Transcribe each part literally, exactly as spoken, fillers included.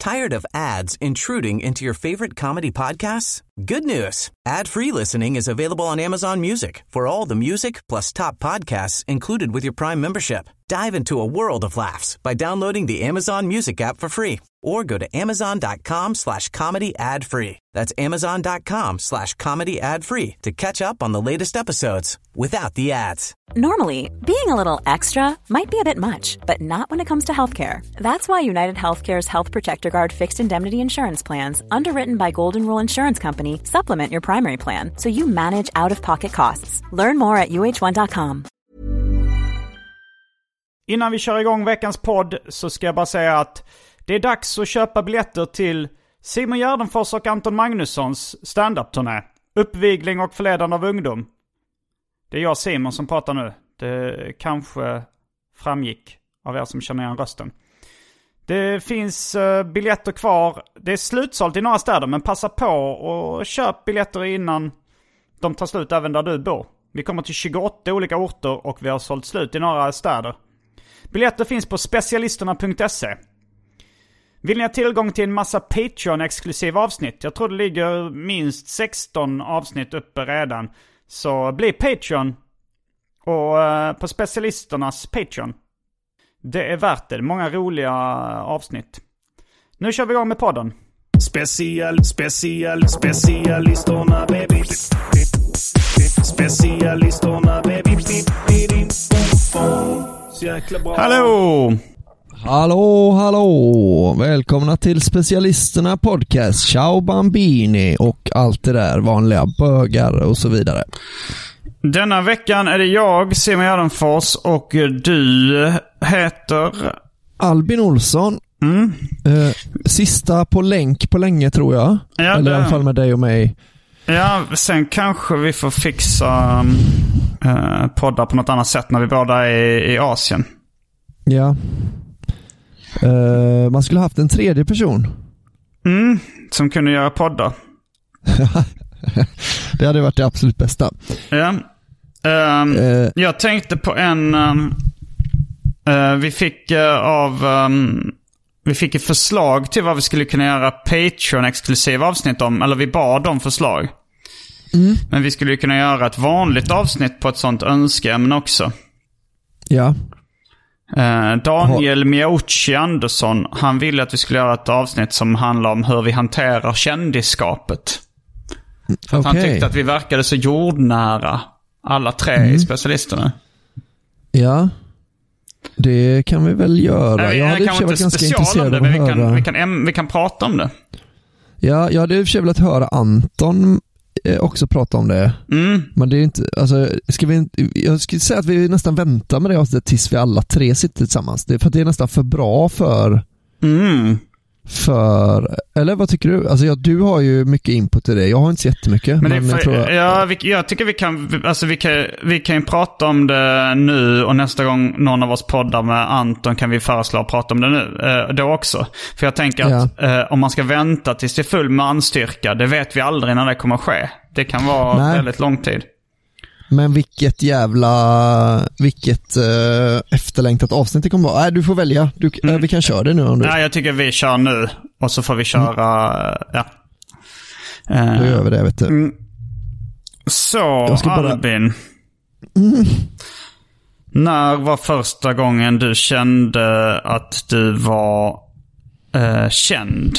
Tired of ads intruding into your favorite comedy podcasts? Good news. Ad-free listening is available on Amazon Music for all the music plus top podcasts included with your Prime membership. Dive into a world of laughs by downloading the Amazon Music app for free or go to amazon.com slash comedy ad free. That's amazon.com slash comedy ad free to catch up on the latest episodes without the ads. Normally, being a little extra might be a bit much, but not when it comes to healthcare. That's why United Healthcare's Health Protector Guard fixed indemnity insurance plans, underwritten by Golden Rule Insurance Company, supplement your primary plan so you manage out-of-pocket costs. Learn more at u h one dot com. Innan vi kör igång veckans podd så ska jag bara säga att det är dags att köpa biljetter till Simon Gärdenfors och Anton Magnussons stand-up-turné. Uppvigling och förledande av ungdom. Det är jag, Simon, som pratar nu. Det kanske framgick av er som känner igen rösten. Det finns uh, biljetter kvar. Det är slutsålt i några städer, men passa på och köp biljetter innan de tar slut även där du bor. Vi kommer till tjugoåtta olika orter och vi har sålt slut i några städer. Biljetter finns på specialisterna punkt se. Vill ni ha tillgång till en massa Patreon-exklusiva avsnitt? Jag tror det ligger minst sexton avsnitt uppe redan. Så bli Patreon och uh, på specialisternas Patreon. Det är värt det. Många roliga avsnitt. Nu kör vi igång med podden. Special, special, specialisterna baby. Specialisterna baby. Så jäkla bra. Hallå! Hallå, hallå! Välkomna till Specialisterna podcast. Ciao bambini och allt det där vanliga bögar och så vidare. Denna veckan är det jag, Simon Gärdenfors, och du heter Albin Olsson. Mm. Eh, sista på länk på länge, tror jag. Ja, Eller det... i alla fall med dig och mig. Ja, sen kanske vi får fixa eh, poddar på något annat sätt när vi båda är i Asien. Ja. Eh, man skulle haft en tredje person. Mm, som kunde göra poddar. Det hade varit det absolut bästa. Ja. Um, uh, jag tänkte på en um, uh, vi fick uh, av um, vi fick ett förslag till vad vi skulle kunna göra Patreon-exklusiva avsnitt om, eller vi bad om förslag. Mm. Men vi skulle kunna göra ett vanligt avsnitt på ett sånt önskeämne också. Ja. Uh, Daniel Miauchi Andersson, han ville att vi skulle göra ett avsnitt som handlar om hur vi hanterar kändisskapet. För att okay. Han tyckte att vi verkade så jordnära, alla tre mm. i specialisterna. Ja, det kan vi väl göra. Nej, jag hade kan varit ganska intresserad det, av men att vi kan, höra... vi, kan, vi kan prata om det. Ja, jag hade i och för sig velat höra Anton eh, också prata om det. Mm. Men det är inte, alltså, ska vi inte, jag skulle säga att vi nästan väntar med det avsnittet tills vi alla tre sitter tillsammans. Det är för att det är nästan för bra för... Mm. För, eller vad tycker du? Alltså ja, du har ju mycket input i det. Jag har inte så jättemycket. Men, men för, jag, tror jag, ja, vi, jag tycker vi kan, alltså vi kan, vi kan ju prata om det nu, och nästa gång någon av oss poddar med Anton kan vi föreslå att prata om det nu eh, då också. För jag tänker att ja. eh, om man ska vänta tills det är full manstyrka, det vet vi aldrig när det kommer att ske. Det kan vara Nej. väldigt lång tid. Men vilket jävla vilket uh, efterlängtat avsnitt det kommer vara. Nej, du får välja. Du, mm. uh, vi kan köra det nu om du. Nej, jag tycker vi kör nu. Och så får vi köra mm. ja. Uh, Då gör vi det, vet du. Mm. Så, Albin. Bara... Mm. När var första gången du kände att du var uh, känd?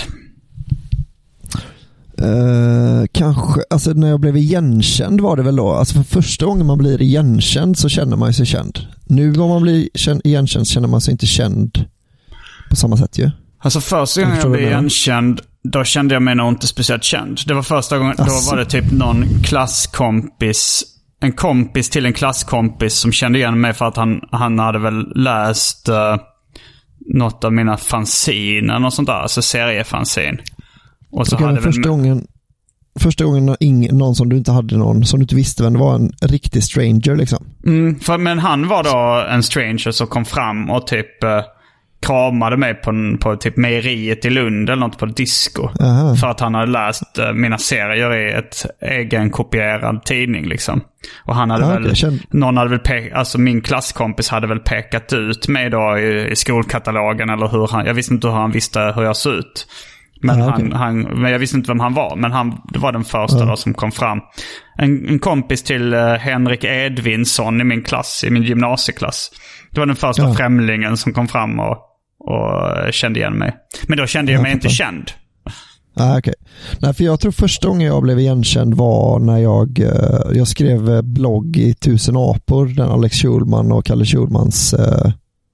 Uh, kanske, alltså när jag blev igenkänd var det väl då. Alltså för första gången man blir igenkänd så känner man sig känd. Nu om man blir känd, igenkänd känner man sig inte känd på samma sätt ju. Alltså första gången jag, jag blev igenkänd, då kände jag mig nog inte speciellt känd. Det var första gången, alltså. Då var det typ någon klasskompis, en kompis till en klasskompis som kände igen mig för att han, han hade väl läst uh, något av mina fanzine eller något sånt där, alltså seriefanzine. Och så okay, hade första, väl... gången, första gången ingen, någon som du inte hade någon som du inte visste vem det var, en riktig stranger liksom. Mm, för, men han var då en stranger som kom fram och typ uh, kramade mig på, på typ mejeriet i Lund eller något på disco. Aha. För att han hade läst uh, mina serier i ett egenkopierad tidning liksom. Och han hade ah, väl, okay, känd... någon hade väl pe- alltså min klasskompis hade väl pekat ut mig då i, i skolkatalogen eller hur han, jag visste inte hur han visste hur jag såg ut. Men, ah, han, okay. han, men jag visste inte vem han var. Men han, det var den första ah. då som kom fram. En, en kompis till uh, Henrik Edvinsson i min klass, i min gymnasieklass. Det var den första ah. främlingen som kom fram och, och kände igen mig. Men då kände jag mig jag inte känd. Ah, okay. Nej, för jag tror första gången jag blev igenkänd var när jag, jag skrev blogg i Tusen apor, den Alex Schulman och Kalle Schulmans uh,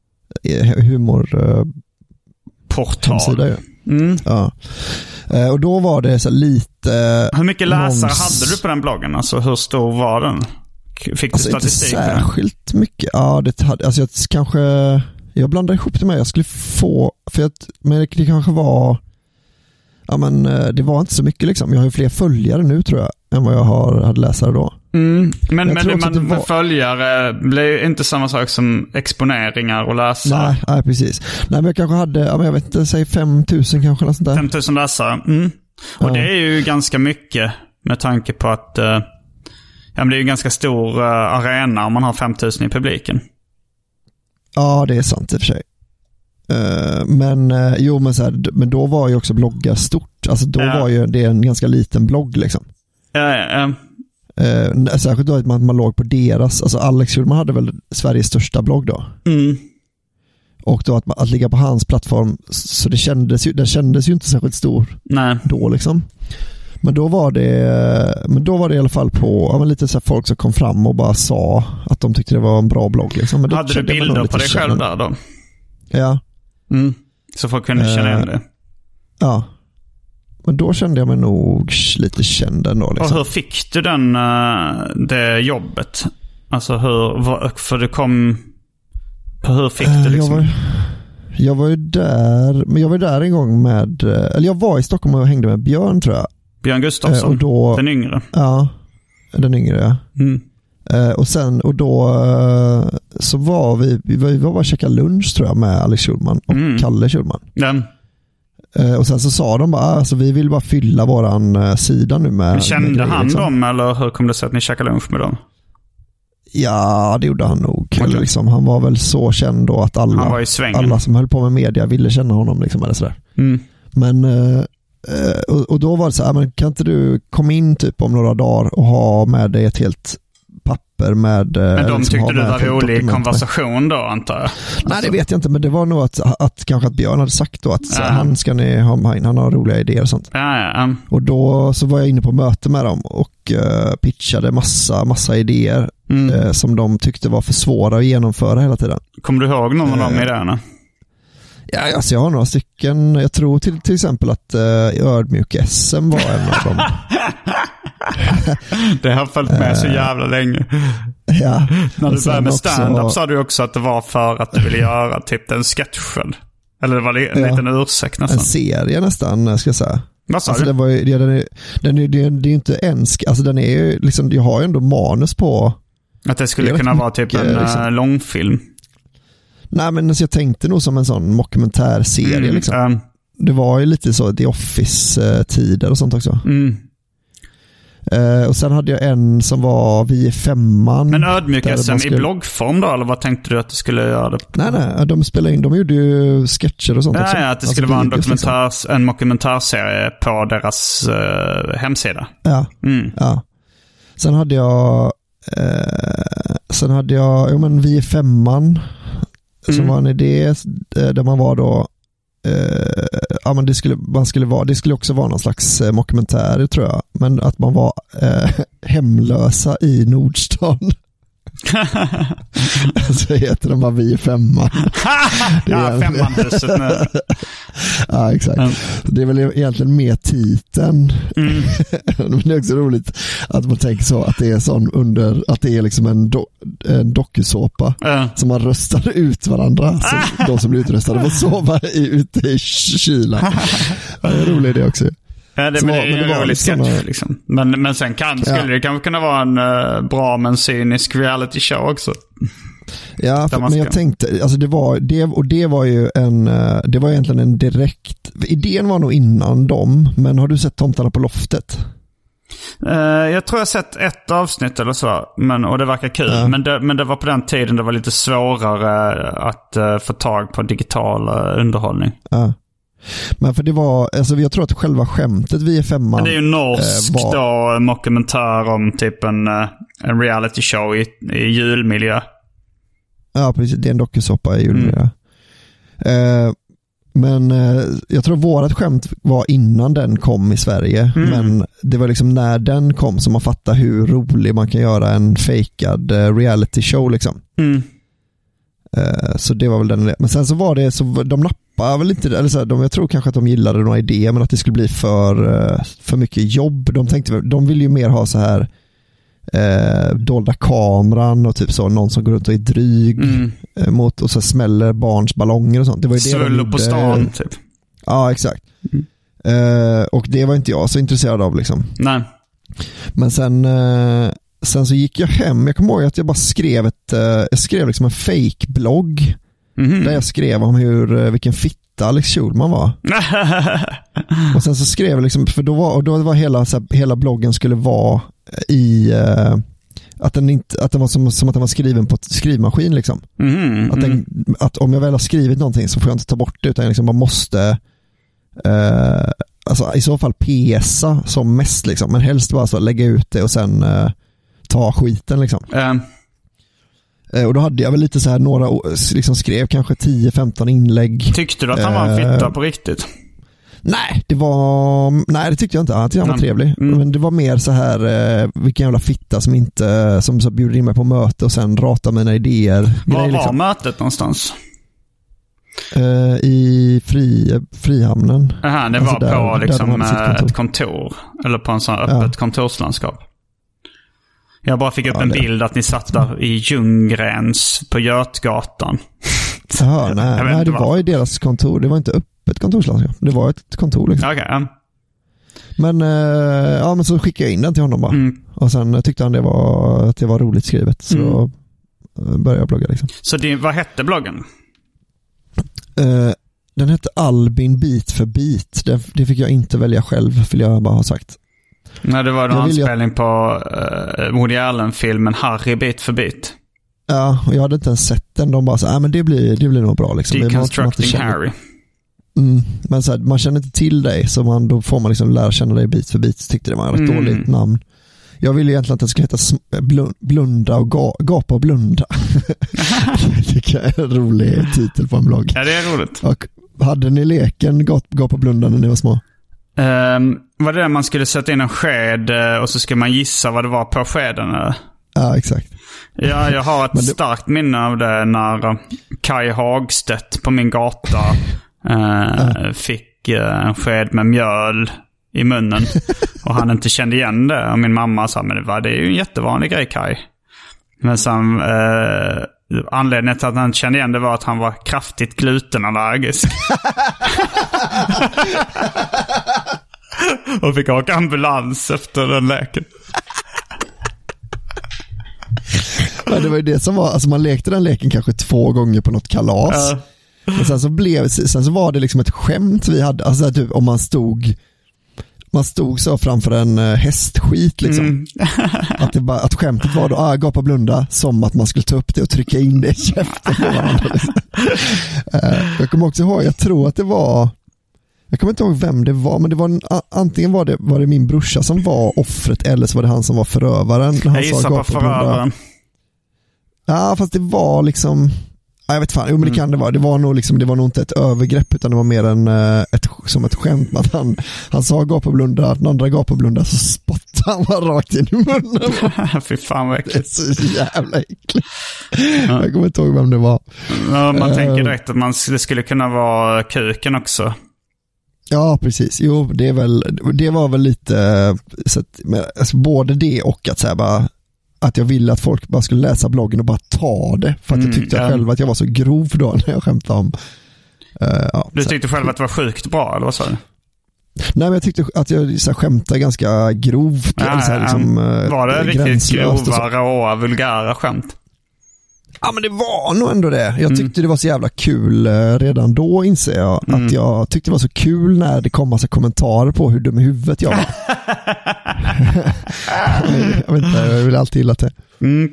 humor uh, portal. Hemsida, ja. Mm. Ja. Uh, och då var det så lite... Hur mycket läsare någons... hade du på den bloggen? Alltså hur stor var den? Fick du alltså, statistik? Inte särskilt mycket. Ja, det hade, alltså jag kanske... Jag blandade ihop det med. Jag skulle få... För att, men det, det kanske var... Ja, men det var inte så mycket liksom. Jag har ju fler följare nu tror jag än vad jag har, hade läsare då. Mm. Men, men det, man, det var... följare blir inte samma sak som exponeringar och läsare. Nej, nej precis. Nej, men jag kanske hade, ja, men jag vet inte, säg fem tusen kanske eller sånt där. fem tusen läsare. Mm. Och ja. Det är ju ganska mycket med tanke på att uh, ja, men det är ju en ganska stor uh, arena om man har fem tusen i publiken. Ja, det är sant i och för sig. Uh, men uh, jo, men, så här, men då var ju också bloggar stort. Alltså då ja. var ju det en ganska liten blogg liksom. Ja, ja, ja. Uh, särskilt då att man, man låg på deras, alltså Alex Schulman hade väl Sveriges största blogg då. Mm. Och då att, att ligga på hans plattform, så det kändes ju, den kändes ju inte särskilt stor. Nej. Då liksom. Men då var det men då var det i alla fall på ja, men lite så här folk som kom fram och bara sa att de tyckte det var en bra blogg liksom. Men då hade du bilder på dig själv där då? Ja. Mm. Så folk kunde känna igen det. Ja. Men då kände jag mig nog lite känd ändå liksom. Och hur fick du den det jobbet? Alltså hur för du kom hur fick du liksom? Jag var, jag var ju där, men jag var där en gång med, eller jag var i Stockholm och hängde med Björn tror jag. Björn Gustafsson, och då, den yngre. Ja, den yngre. Mm. Och sen, och då så var vi, vi var, vi var bara och käka lunch tror jag med Alex Schulman och mm. Kalle Schulman. Den. Och sen så sa de bara, alltså vi vill bara fylla våran sida nu med... Men kände med grejer, han liksom. dem eller hur kom det sig att ni käkade lunch med dem? Ja, det gjorde han nog. Okay. Eller liksom, han var väl så känd då att alla, alla som höll på med media ville känna honom liksom, eller sådär. Mm. Men och, och då var det så här, men kan inte du komma in typ om några dagar och ha med dig ett helt papper med... Men de liksom, tyckte du var rolig konversation då, antar jag? Alltså. Nej, det vet jag inte, men det var nog att, att kanske att Björn hade sagt då att ja. så, han ska ni ha med, han har roliga idéer och sånt. Ja, ja, um. Och då så var jag inne på möte med dem och uh, pitchade massa, massa idéer mm. uh, som de tyckte var för svåra att genomföra hela tiden. Kommer du ihåg någon av de uh, idéerna? Ja, alltså jag har några stycken. Jag tror till, till exempel att uh, ödmjuk-S M var en av dem. Det har följt med så jävla länge. Ja. När du började med stand-up också... sa du också att det var för att du ville göra typ den sketchen. Eller det var en ja. liten ursäkt nästan. En serie nästan, ska jag säga. Vad sa alltså, du? Det var ju, den är, den är, det är ju inte ens, alltså den är ju liksom, jag har ju ändå manus på. Att det skulle det kunna vara typ en liksom, långfilm. Nej, men alltså, jag tänkte nog som en sån dokumentärserie mm, liksom. Um. Det var ju lite så The Office-tider och sånt också. Mm. Uh, och sen hade jag en som var Vi är femman. Men ödmjuk-S M skulle... i bloggform då? Eller vad tänkte du att du skulle göra det på? Nej, nej. De spelade in, de gjorde ju sketcher och sånt ja, också. Ja, att det skulle alltså, vara en, dokumentär, liksom. en dokumentärserie på deras uh, hemsida. Ja, mm. ja. Sen hade jag uh, sen hade jag, jo men Vi är femman mm. som var en idé där man var då Uh, ja, men det skulle, man skulle vara, det skulle också vara någon slags uh, dokumentär tror jag, men att man var uh, hemlösa i Nordstan. Så heter de bara Vi är femman. Ja, femmanhuset nu. Ja, exakt. Mm. Det är väl egentligen mer titeln. Mm. Men det är också roligt att man tänker så att det är sån under, att det är liksom en, do, en dokusåpa mm. som man röstar ut varandra. Så de som blir utröstade får sova i, ute i kylan. Ja, det är roligt det också. Ja, det, så, men det är ju en rolig sketch såna... liksom. men, men sen kan, skulle ja. det kanske kunna vara en uh, bra men cynisk reality show också. Ja, för, men jag tänkte, alltså det var det, och det var ju en, det var egentligen en direkt, idén var nog innan dem, men har du sett Tomtarna på loftet? Uh, jag tror jag har sett ett avsnitt eller så, men, och det verkar kul. Ja. Men, det, men det var på den tiden det var lite svårare att uh, få tag på digital uh, underhållning. Ja. Men för det var, alltså jag tror att själva skämtet vi är femman. Det är ju norsk uh, var... då, mockumentär om typ en, uh, en reality show i, i julmiljö. Ja, precis. Det är en dokusåpa i julmiljö. Mm. Uh, Men eh, jag tror vårat skämt var innan den kom i Sverige. Mm. Men det var liksom när den kom som man fattar hur rolig man kan göra en fejkad eh, reality show liksom. Mm. Eh, så det var väl den. Men sen så var det så de nappade väl inte, eller så här, de, jag tror kanske att de gillade några idéer, men att det skulle bli för eh, för mycket jobb. De tänkte, de vill ju mer ha så här eh, dolda kameran och typ så någon som går runt och är dryg mm. eh, mot, och så smäller barns ballonger och sånt. Det var ju det de på stan typ. Ja, exakt. Mm. Eh, och det var inte jag så intresserad av liksom. Nej. Men sen eh, sen så gick jag hem. Jag kommer ihåg att jag bara skrev ett eh, jag skrev liksom en fake-blogg mm. där jag skrev om hur eh, vilken fitta Alex Schulman var. Och sen så skrev jag liksom, för då var, och då var hela, så här, hela bloggen skulle vara i uh, att den inte, att den var som, som att den var skriven på ett skrivmaskin liksom. Mm, att, den, mm. att om jag väl har skrivit någonting så får jag inte ta bort det, utan jag liksom bara måste uh, alltså i så fall pesa som mest liksom, men helst bara så lägga ut det och sen uh, ta skiten liksom. Mm. Uh, och då hade jag väl lite så här några, liksom skrev kanske tio femton inlägg. Tyckte du att han var en fitta uh, på riktigt? Nej, det var nej det tyckte jag inte. Han var mm. trevlig. Mm. Men det var mer så här eh, vilken jävla fitta som inte som så bjuder in mig på möte och sen ratar mina idéer. Var var liksom. Mötet någonstans? Uh, I fri, Frihamnen. Aha, det alltså var där, på liksom kontor. Ett kontor eller på en sån öppet ja. kontorslandskap. Jag bara fick upp ja, en det. bild att ni satt där i Ljunggrens på Götgatan. Jaha, nej, nej det var i deras kontor. Det var inte upp ett kontorslandskap. Det var ett kontor liksom. Okay, um. Men eh, ja, men så skickade jag in den till honom bara. Mm. Och sen tyckte han det var, att det var roligt skrivet. Så mm. då började jag blogga liksom. Så det, vad hette bloggen? Eh, den hette Albin bit för bit. Det, det fick jag inte välja själv, vill jag bara ha sagt. Nej, det var en anspelning jag... på uh, Woody Allen-filmen Harry bit för bit. Ja, och jag hade inte ens sett den. De bara så, ah, men det blir, det blir nog bra liksom. Deconstructing Harry. Mm, men så här, man känner inte till dig, så man, då får man liksom lära känna dig bit för bit. Så tyckte det var ett mm. dåligt namn. Jag ville egentligen att det skulle heta sm- blunda och ga- gapa och blunda. Det tycker jag är en rolig titel på en blogg. Ja, det är roligt. Och hade ni leken gapa och blunda när ni var små? Um, var det där man skulle sätta in en sked och så ska man gissa vad det var på skeden? Eller? Ja, exakt. Ja, jag har ett det... starkt minne av det när Kai Hagstedt på min gata uh, ja. fick uh, en sked med mjöl i munnen och han inte kände igen det. Och min mamma sa, men det, var, det är ju en jättevanlig grej, Kai. Men sen uh, anledningen till att han kände igen det var att han var kraftigt glutenallergisk. Och fick åka ambulans efter den läken. Ja, det var ju det som var, alltså man lekte den leken kanske två gånger på något kalas. Uh. Och sen så blev, sen så var det liksom ett skämt vi hade, alltså typ om man stod man stod så framför en uh, hästskit liksom. Mm. att, det bara, att skämtet var då, ah, gapa blunda, som att man skulle ta upp det och trycka in det i käften på varandra. Liksom. uh, jag kommer också ihåg, jag tror att det var jag kommer inte ihåg vem det var, men det var en, antingen var det, var det min brorsa som var offret, eller så var det han som var förövaren. När han jag gissar på förövaren. Ja, fast det var liksom, ja, jag vet fan, jo, men det kan det vara. Det var nog liksom, det var nog inte ett övergrepp, utan det var mer en ett, som ett skämt med att han, han sa gapa och blunda, den andra gapa och blunda, så spottade han var rakt in i munnen. Fy fan vad äckligt. Det är så jävla äckligt. Ja. Jag kommer inte ihåg vem det var. Ja, man uh, tänker direkt att man, det skulle kunna vara kuken också. Ja, precis. Jo, det är väl, det var väl lite så att, alltså, både det och att så här bara, att jag ville att folk bara skulle läsa bloggen och bara ta det, för att mm, jag tyckte ja. själv att jag var så grov då när jag skämtade om uh, ja, du tyckte själv att det var sjukt bra, eller vad sa du? Nej, men jag tyckte att jag så här, skämtade ganska grovt. Ja, så här, liksom, var det riktigt grova, råa, vulgära skämt? Ja, men det var nog ändå det. Jag tyckte mm. det var så jävla kul redan då, inser jag. Mm. Att jag tyckte det var så kul när det kom massa kommentarer på hur dum i huvudet jag var. jag vet inte, jag vill alltid gilla det. Mm.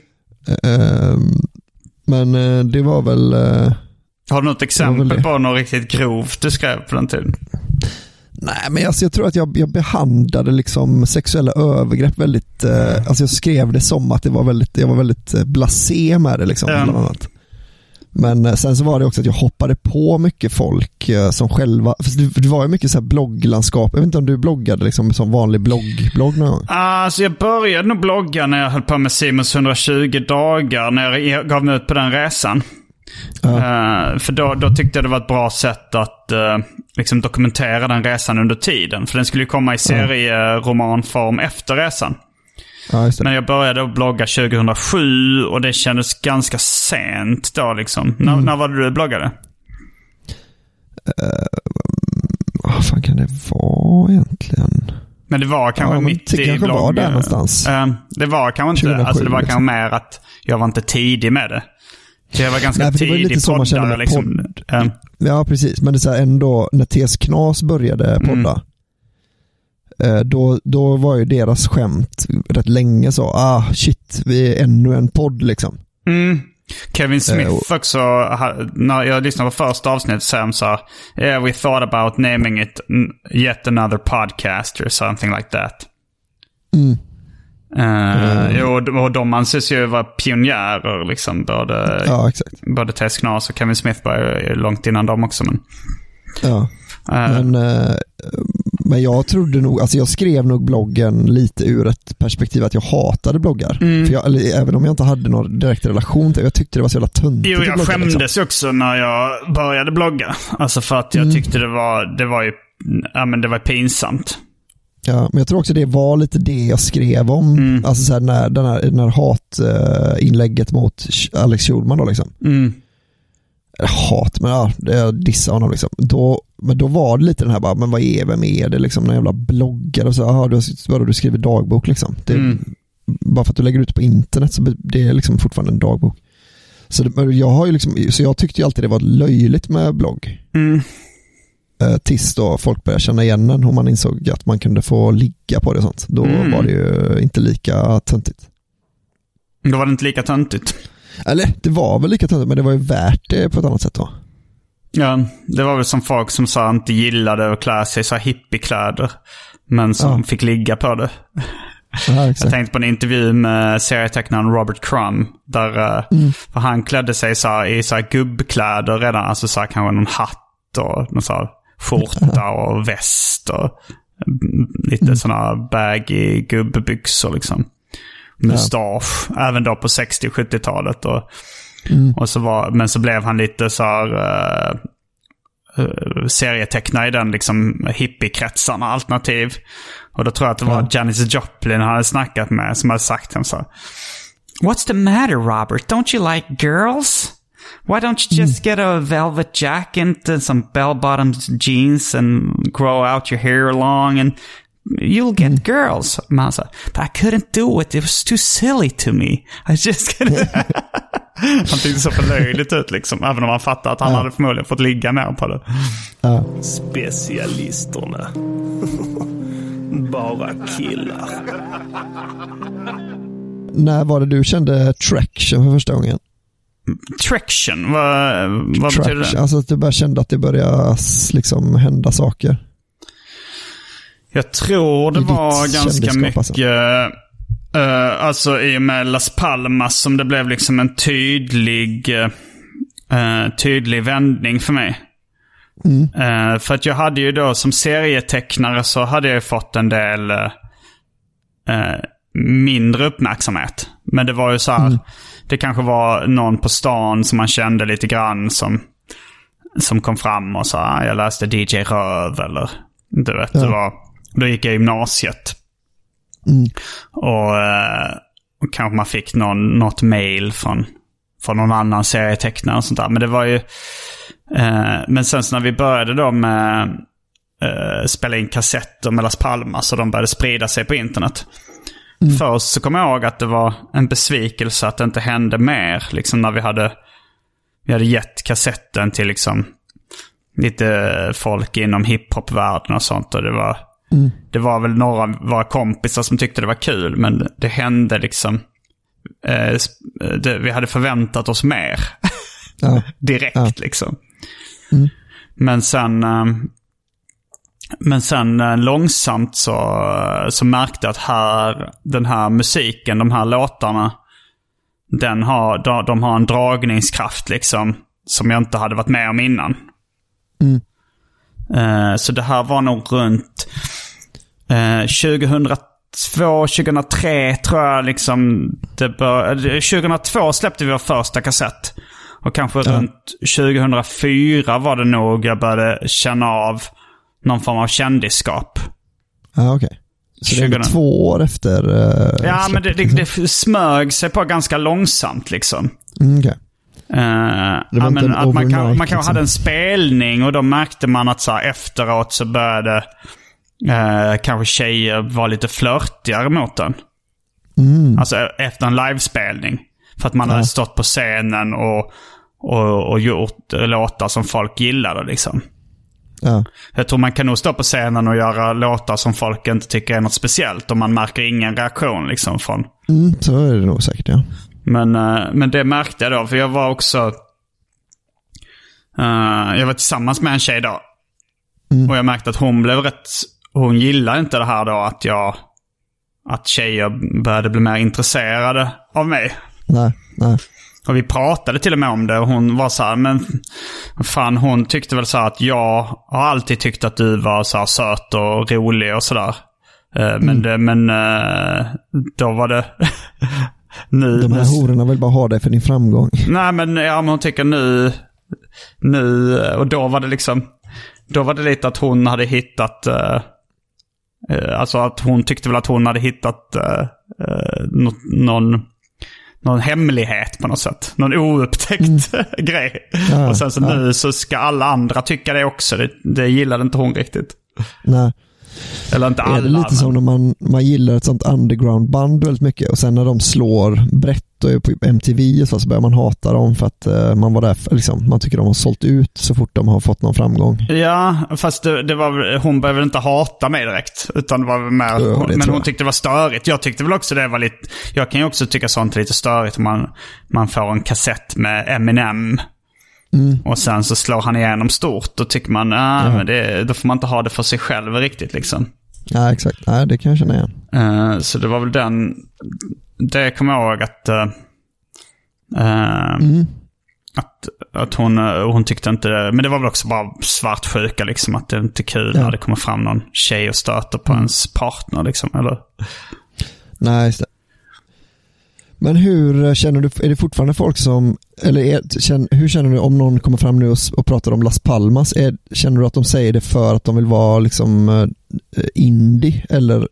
Men det var väl... Har du något exempel på något riktigt grovt du skrev på den tiden? Nej, men alltså, jag tror att jag, jag behandlade liksom sexuella övergrepp väldigt, eh, alltså jag skrev det som att det var väldigt, jag var väldigt eh, blasé med det liksom, mm. bland annat. Men eh, sen så var det också att jag hoppade på mycket folk eh, som själva, för det, det var ju mycket så här blogglandskap. Jag vet inte om du bloggade liksom som vanlig blogg, blogg någon gång? Alltså jag började nog blogga när jag höll på med Simons hundratjugo dagar, när jag gav mig ut på den resan. Uh. Uh, för då, då tyckte jag det var ett bra sätt att uh, liksom dokumentera den resan under tiden. För den skulle ju komma i serieromanform efter resan. Ja, just det. Men jag började att blogga tjugohundrasju och det kändes ganska sent då liksom. Mm. N- när var det du bloggade? Uh, vad fan kan det vara egentligen? Men det var kanske ja, mitt i kanske blogg. Var där någonstans. Uh, det var kanske inte, alltså det var liksom. Kanske mer att jag var inte tidig med det. Så jag var ganska Nej, tidig poddare liksom. Podd. Um. Ja, precis. Men det är så här ändå, när T S Knas började podda, mm. då, då var ju deras skämt rätt länge så, ah shit, vi är ännu en podd liksom. Mm. Kevin Smith uh, också, när jag lyssnade på första avsnittet så han sa, yeah, we thought about naming it yet another podcast or something like that. Mm. Uh, mm. Jo, och de anses ju vara pionjärer liksom, både, ja, exakt. både T S Knas och Kevin Smith var långt innan dem också. Men, ja. uh. men, uh, men jag trodde nog, alltså jag skrev nog bloggen lite ur ett perspektiv att jag hatade bloggar. Mm. För jag, eller, även om jag inte hade någon direkt relation till det, jag tyckte det var så jävla töntigt. Jo, jag skämdes liksom. Också när jag började blogga. Alltså för att jag mm. tyckte det var, det var ju, ja men det var pinsamt. Ja, men jag tror också det var lite det jag skrev om. Mm. Alltså så här, när, den här, den här hatinlägget mot Alex Schulman då liksom. Mm. Hat, men ja, det dissade honom liksom. Då, men då var det lite den här bara, men vad är, vem är det liksom, någon jävla bloggare och så, aha, du, bara du skriver dagbok liksom. Det, mm. Bara för att du lägger ut på internet så det är liksom fortfarande en dagbok. Så, det, jag, har ju liksom, så jag tyckte ju alltid det var löjligt med blogg. Mm. Tills då folk började känna igen den och man insåg att man kunde få ligga på det och sånt. Då mm. var det ju inte lika töntigt. Då var det inte lika töntigt. Eller, det var väl lika töntigt, men det var ju värt det på ett annat sätt då. Ja, det var väl som folk som sa inte gillade att klä sig så här hippiekläder, men som ja. Fick ligga på det. Ja, jag tänkte på en intervju med serietecknaren Robert Crumb där mm. för han klädde sig så här, i så här gubbkläder redan, alltså så här, kanske någon hatt och någon så här skjorta och väst och lite mm. såna baggy gubbbyxor liksom. Mustasch, ja. Även då på sextio- och sjuttiotalet och, mm. och så var, men så blev han lite så här uh, uh, serietecknare i den liksom hippiekretsarna alternativ. Och då tror jag att det var ja. Janis Joplin han hade snackat med som hade sagt hem så här: "What's the matter, Robert? Don't you like girls? Why don't you just mm. get a velvet jacket and some bell-bottoms jeans and grow out your hair long and you'll get mm. girls?" Man sa, "But I couldn't do it. It was too silly to me. I just couldn't." Han tyckte så förlöjligt ut liksom, även om han fattade att han ja. Hade förmodligen fått ligga ner på det. Ja. Specialisterna. Bara killar. När var det du kände traction för första gången? Traction? Vad, vad traction, betyder det? Alltså att du bara kände att det började liksom hända saker. Jag tror det var ganska mycket uh, alltså i och med Las Palmas som det blev liksom en tydlig uh, tydlig vändning för mig. Mm. Uh, för att jag hade ju då som serietecknare så hade jag fått en del uh, mindre uppmärksamhet. Men det var ju så här, mm. det kanske var någon på stan som man kände lite grann som, som kom fram och sa, jag läste D J Röv eller du vet, ja. det var, då gick jag i gymnasiet. Mm. Och, uh, och kanske man fick någon, något mail från, från någon annan serietecknare och sånt där. Men det var ju Uh, men sen så när vi började då med uh, spela in kassetter med Las Palmas och de började sprida sig på internet, Mm. Först så kommer jag ihåg att det var en besvikelse att det inte hände mer. Liksom när vi hade, vi hade gett kassetten till liksom lite folk inom hiphop-världen och sånt. Och det var, mm. det var väl några av våra kompisar som tyckte det var kul. Men det hände liksom... Eh, det, vi hade förväntat oss mer. Ja. Direkt ja. liksom. Mm. Men sen... Eh, Men sen eh, långsamt så, så märkte jag att här, den här musiken, de här låtarna, den har, de, de har en dragningskraft liksom, som jag inte hade varit med om innan. Mm. Eh, så det här var nog runt eh, tjugohundratvå, tjugohundratre tror jag liksom. Det bör, tjugohundratvå släppte vi vår första kassett. Och kanske ja. runt tjugohundrafyra var det nog jag började känna av någon form av kändisskap. Ja, okej. Okay. Så det är två år efter... Uh, ja, men det, det, det smög sig på ganska långsamt liksom. Mm, okej. Okay. Uh, ja, men att man kan, man kan liksom. hade en spelning och då märkte man att så här, efteråt så började uh, kanske tjejer vara lite flörtigare mot den. Mm. Alltså efter en livespelning. För att man ja. hade stått på scenen och, och, och gjort låtar som folk gillade liksom. Ja. Jag tror man kan nog stå på scenen och göra låtar som folk inte tycker är något speciellt och man märker ingen reaktion liksom från. Mm, så är det nog säkert, ja. Men, men det märkte jag då, för jag var också uh, jag var tillsammans med en tjej då. Mm. Och jag märkte att hon blev rätt, hon gillade inte det här då att jag att tjejer började bli mer intresserade av mig. Nej, nej. Och vi pratade till och med om det och hon var så här, men fan, hon tyckte väl så här att jag har alltid tyckt att du var så här söt och rolig och sådär. Mm. Men, det, men då var det nu... De här hororna vill bara ha det för din framgång. Nej, men, ja, men hon tycker nu, nu... Och då var det liksom... Då var det lite att hon hade hittat... Uh, alltså att hon tyckte väl att hon hade hittat uh, uh, något, någon... någon hemlighet på något sätt. Någon oupptäckt mm. grej. Ja, och sen så ja. nu så ska alla andra tycka det också. Det, det gillade inte hon riktigt. Nej. Eller inte alla. Är det lite men... som när man, man gillar ett sånt underground-band väldigt mycket och sen när de slår brett och är på M T V så, så börjar man hata dem för att uh, man var där för, liksom, man tycker de har sålt ut så fort de har fått någon framgång. Ja, fast det, det var, hon behöver inte hata mig direkt utan det var mer, ja, hon, men hon jag. tyckte det var störigt. Jag tyckte väl också det var lite, jag kan ju också tycka sånt lite störigt om man, man får en kassett med Eminem. Mm. Och sen så slår han igenom stort. Då tycker man, ah, ja. men det, då får man inte ha det för sig själv riktigt liksom. Ja, exakt. Nej, det kan jag känna igen. Uh, så det var väl den, det kommer jag ihåg att uh, uh, mm. att, att hon, uh, hon tyckte inte, men det var väl också bara svartsjuka liksom, att det är inte kul ja. när det kommer fram någon tjej och stöter på mm. ens partner liksom, eller? Nej, just det. Men hur känner du, är det fortfarande folk som, eller är, känner, hur känner du om någon kommer fram nu och, och pratar om Las Palmas, är, känner du att de säger det för att de vill vara liksom uh, indie, eller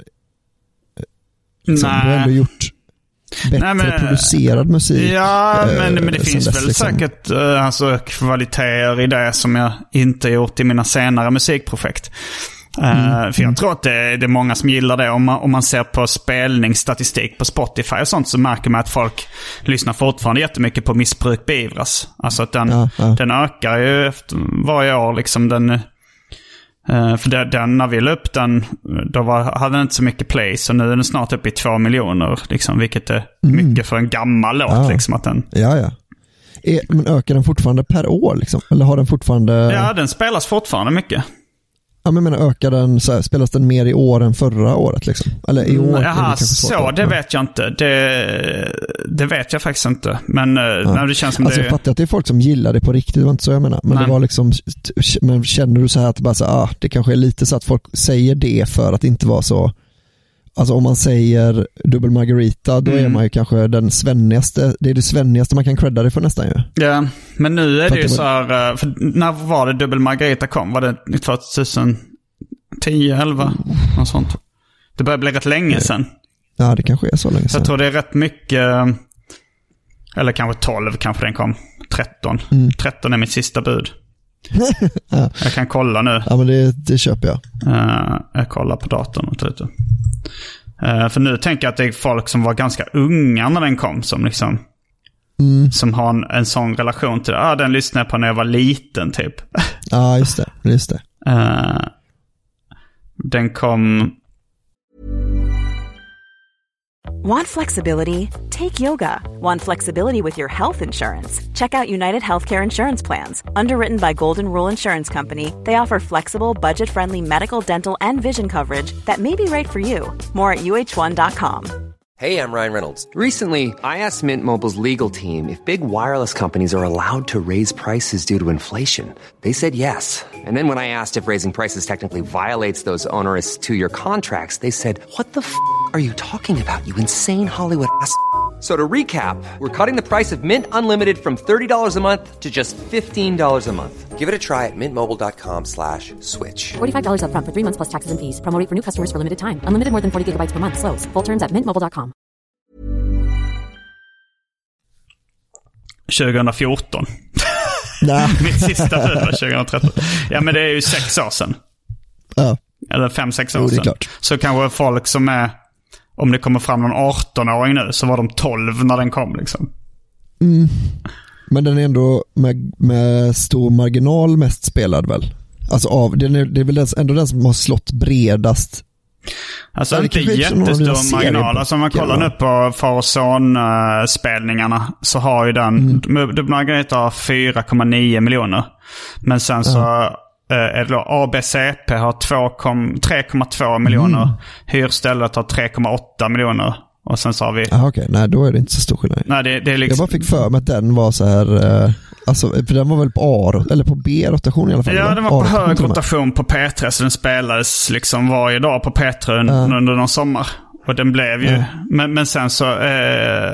liksom, du har ändå gjort bättre Nej, men, producerad musik? Ja, uh, men, men det finns dess, väl liksom. säkert uh, alltså, kvaliteter i det som jag inte gjort i mina senare musikprojekt. Mm. Uh, för jag tror att det, det är många som gillar det. Om man, om man ser på spelningsstatistik på Spotify och sånt, så märker man att folk lyssnar fortfarande jättemycket på Missbruk beivras. Alltså att den, ja, ja. den ökar ju efter varje år liksom. Den, uh, för det, den, när vi la upp den, då var, hade den inte så mycket play. Så nu är den snart uppe i två miljoner liksom, vilket är mm. mycket för en gammal låt ja. liksom, att den... Ja, ja. Är, men ökar den fortfarande per år liksom? Eller har den fortfarande... Ja, den spelas fortfarande mycket. Ja, men menar, ökar den, så här, spelas den mer i år än förra året liksom? Eller i år? Jaha, det så, det vet jag inte. Det, det vet jag faktiskt inte. Men ja. när det känns som alltså, det... jag fattar att det är folk som gillar det på riktigt, det var inte så jag menar. Men Nej. det var liksom, men känner du så här att bara så, ah, det kanske är lite så att folk säger det för att inte vara så... Alltså om man säger dubbel margarita, då mm. är man ju kanske den svennigaste, det är det svennigaste man kan credda det för nästan ju. Ja, men nu är för det ju det var... så här, för när var det dubbel margarita kom? Var det tjugohundratio, elva? Mm. Något sånt. Det börjar bli rätt länge sedan. Ja, det kanske är så länge sedan. Jag tror det är rätt mycket, eller kanske tolv kanske den kom. tretton. Mm. tretton är mitt sista bud. ja. Jag kan kolla nu. Ja, men det, det köper jag. Uh, jag kollar på datorn och tar ut det. Uh, för nu tänker jag att det är folk som var ganska unga när den kom som liksom mm. som har en, en sån relation till det. Ah, den lyssnade jag på när jag var liten typ. Ja, ah, just det. Just det. Uh, den kom... Want flexibility? Take yoga. Want flexibility with your health insurance? Check out United Healthcare Insurance Plans. Underwritten by Golden Rule Insurance Company, they offer flexible, budget-friendly medical, dental, and vision coverage that may be right for you. More at U H one dot com. Hey, I'm Ryan Reynolds. Recently, I asked Mint Mobile's legal team if big wireless companies are allowed to raise prices due to inflation. They said yes. And then when I asked if raising prices technically violates those onerous two-year contracts, they said, what the f*** are you talking about, you insane Hollywood ass f- So to recap, we're cutting the price of Mint Unlimited from thirty dollars a month to just fifteen dollars a month. Give it a try at mintmobile.com slash switch. forty-five dollars up front for three months plus taxes and fees. Promo rate for new customers for limited time. Unlimited more than forty gigabytes per month. Slows full terms at mint mobile dot com. tjugo fjorton. Nah. Mitt sista huvud, tjugo tretton. Ja, men det är ju sex år sedan. Ja. Eller fem, sex år jo, det är sedan. klart. Så kanske folk som är, om det kommer fram någon arton-åring nu, så var de tolv när den kom liksom. Mm. Men den är ändå med, med stor marginal mest spelad väl? Alltså av, den är, det är väl ändå den som har slått bredast. Alltså inte jättestor marginal. Alltså om man kollar nu på Far och Son-spelningarna så har ju den, mm. Dubbel Margareta har fyra komma nio miljoner. Men sen så ja. är det då A B C P har tre komma två miljoner. Mm. Hyrstället har tre komma åtta miljoner. Och sen så har vi... Ah, okej, okay. Nej, då är det inte så stor skillnad. Nej, det, det är liksom... Jag bara fick för mig att den var så här... Eh, alltså, för den var väl på A, eller på B-rotation i alla fall? Ja, den var på hög rotation på P tre, så den spelades liksom varje dag på P tre uh. under någon sommar. Och den blev ju... Uh. Men, men sen så... Eh,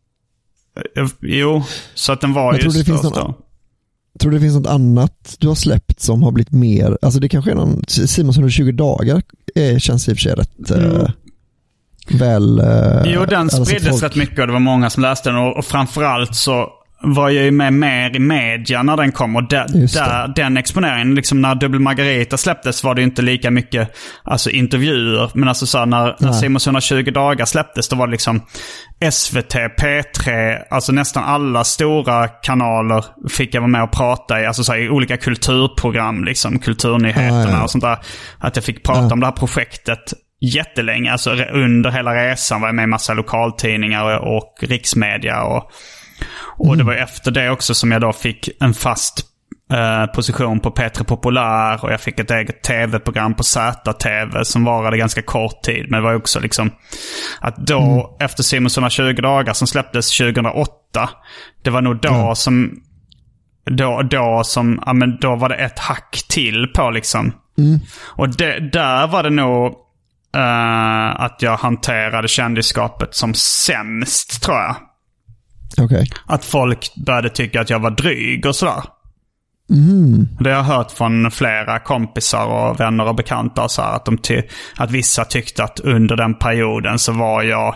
jo, så att den var ju störst då. Tror du det finns något annat du har släppt som har blivit mer... Alltså det kanske är någon... Simons hundratjugo dagar är, känns i och för sig rätt... Mm. Eh, väl... Eh, jo, den spriddes folk... rätt mycket och det var många som läste den. Och, och framförallt så var jag ju med mer i media när den kom. Och där, där, den exponeringen, liksom när Dubbel Margareta släpptes var det inte lika mycket alltså, intervjuer. Men alltså så när, när Simons hundratjugo dagar släpptes, då var det liksom S V T, P tre, alltså nästan alla stora kanaler fick jag vara med och prata i. Alltså så här, i olika kulturprogram, liksom kulturnyheterna ah, ja. och sånt där. Att jag fick prata ah. om det här projektet jättelänge. Alltså under hela resan var jag med i massa lokaltidningar och, och riksmedia och Och mm. det var efter det också som jag då fick en fast eh, position på P tre Populär. Och jag fick ett eget tv-program på Z T V som varade ganska kort tid. Men det var också liksom att då, mm. efter Simons hundratjugo dagar som släpptes tjugohundraåtta, det var nog då mm. som då, då som, ja men då var det ett hack till på liksom. Mm. Och det, där var det nog eh, att jag hanterade kändisskapet som sämst, tror jag. Okay. Att folk började tycka att jag var dryg och sådär. Mm. Det har jag hört från flera kompisar och vänner och bekanta och så här, att, de ty- att vissa tyckte att under den perioden så var jag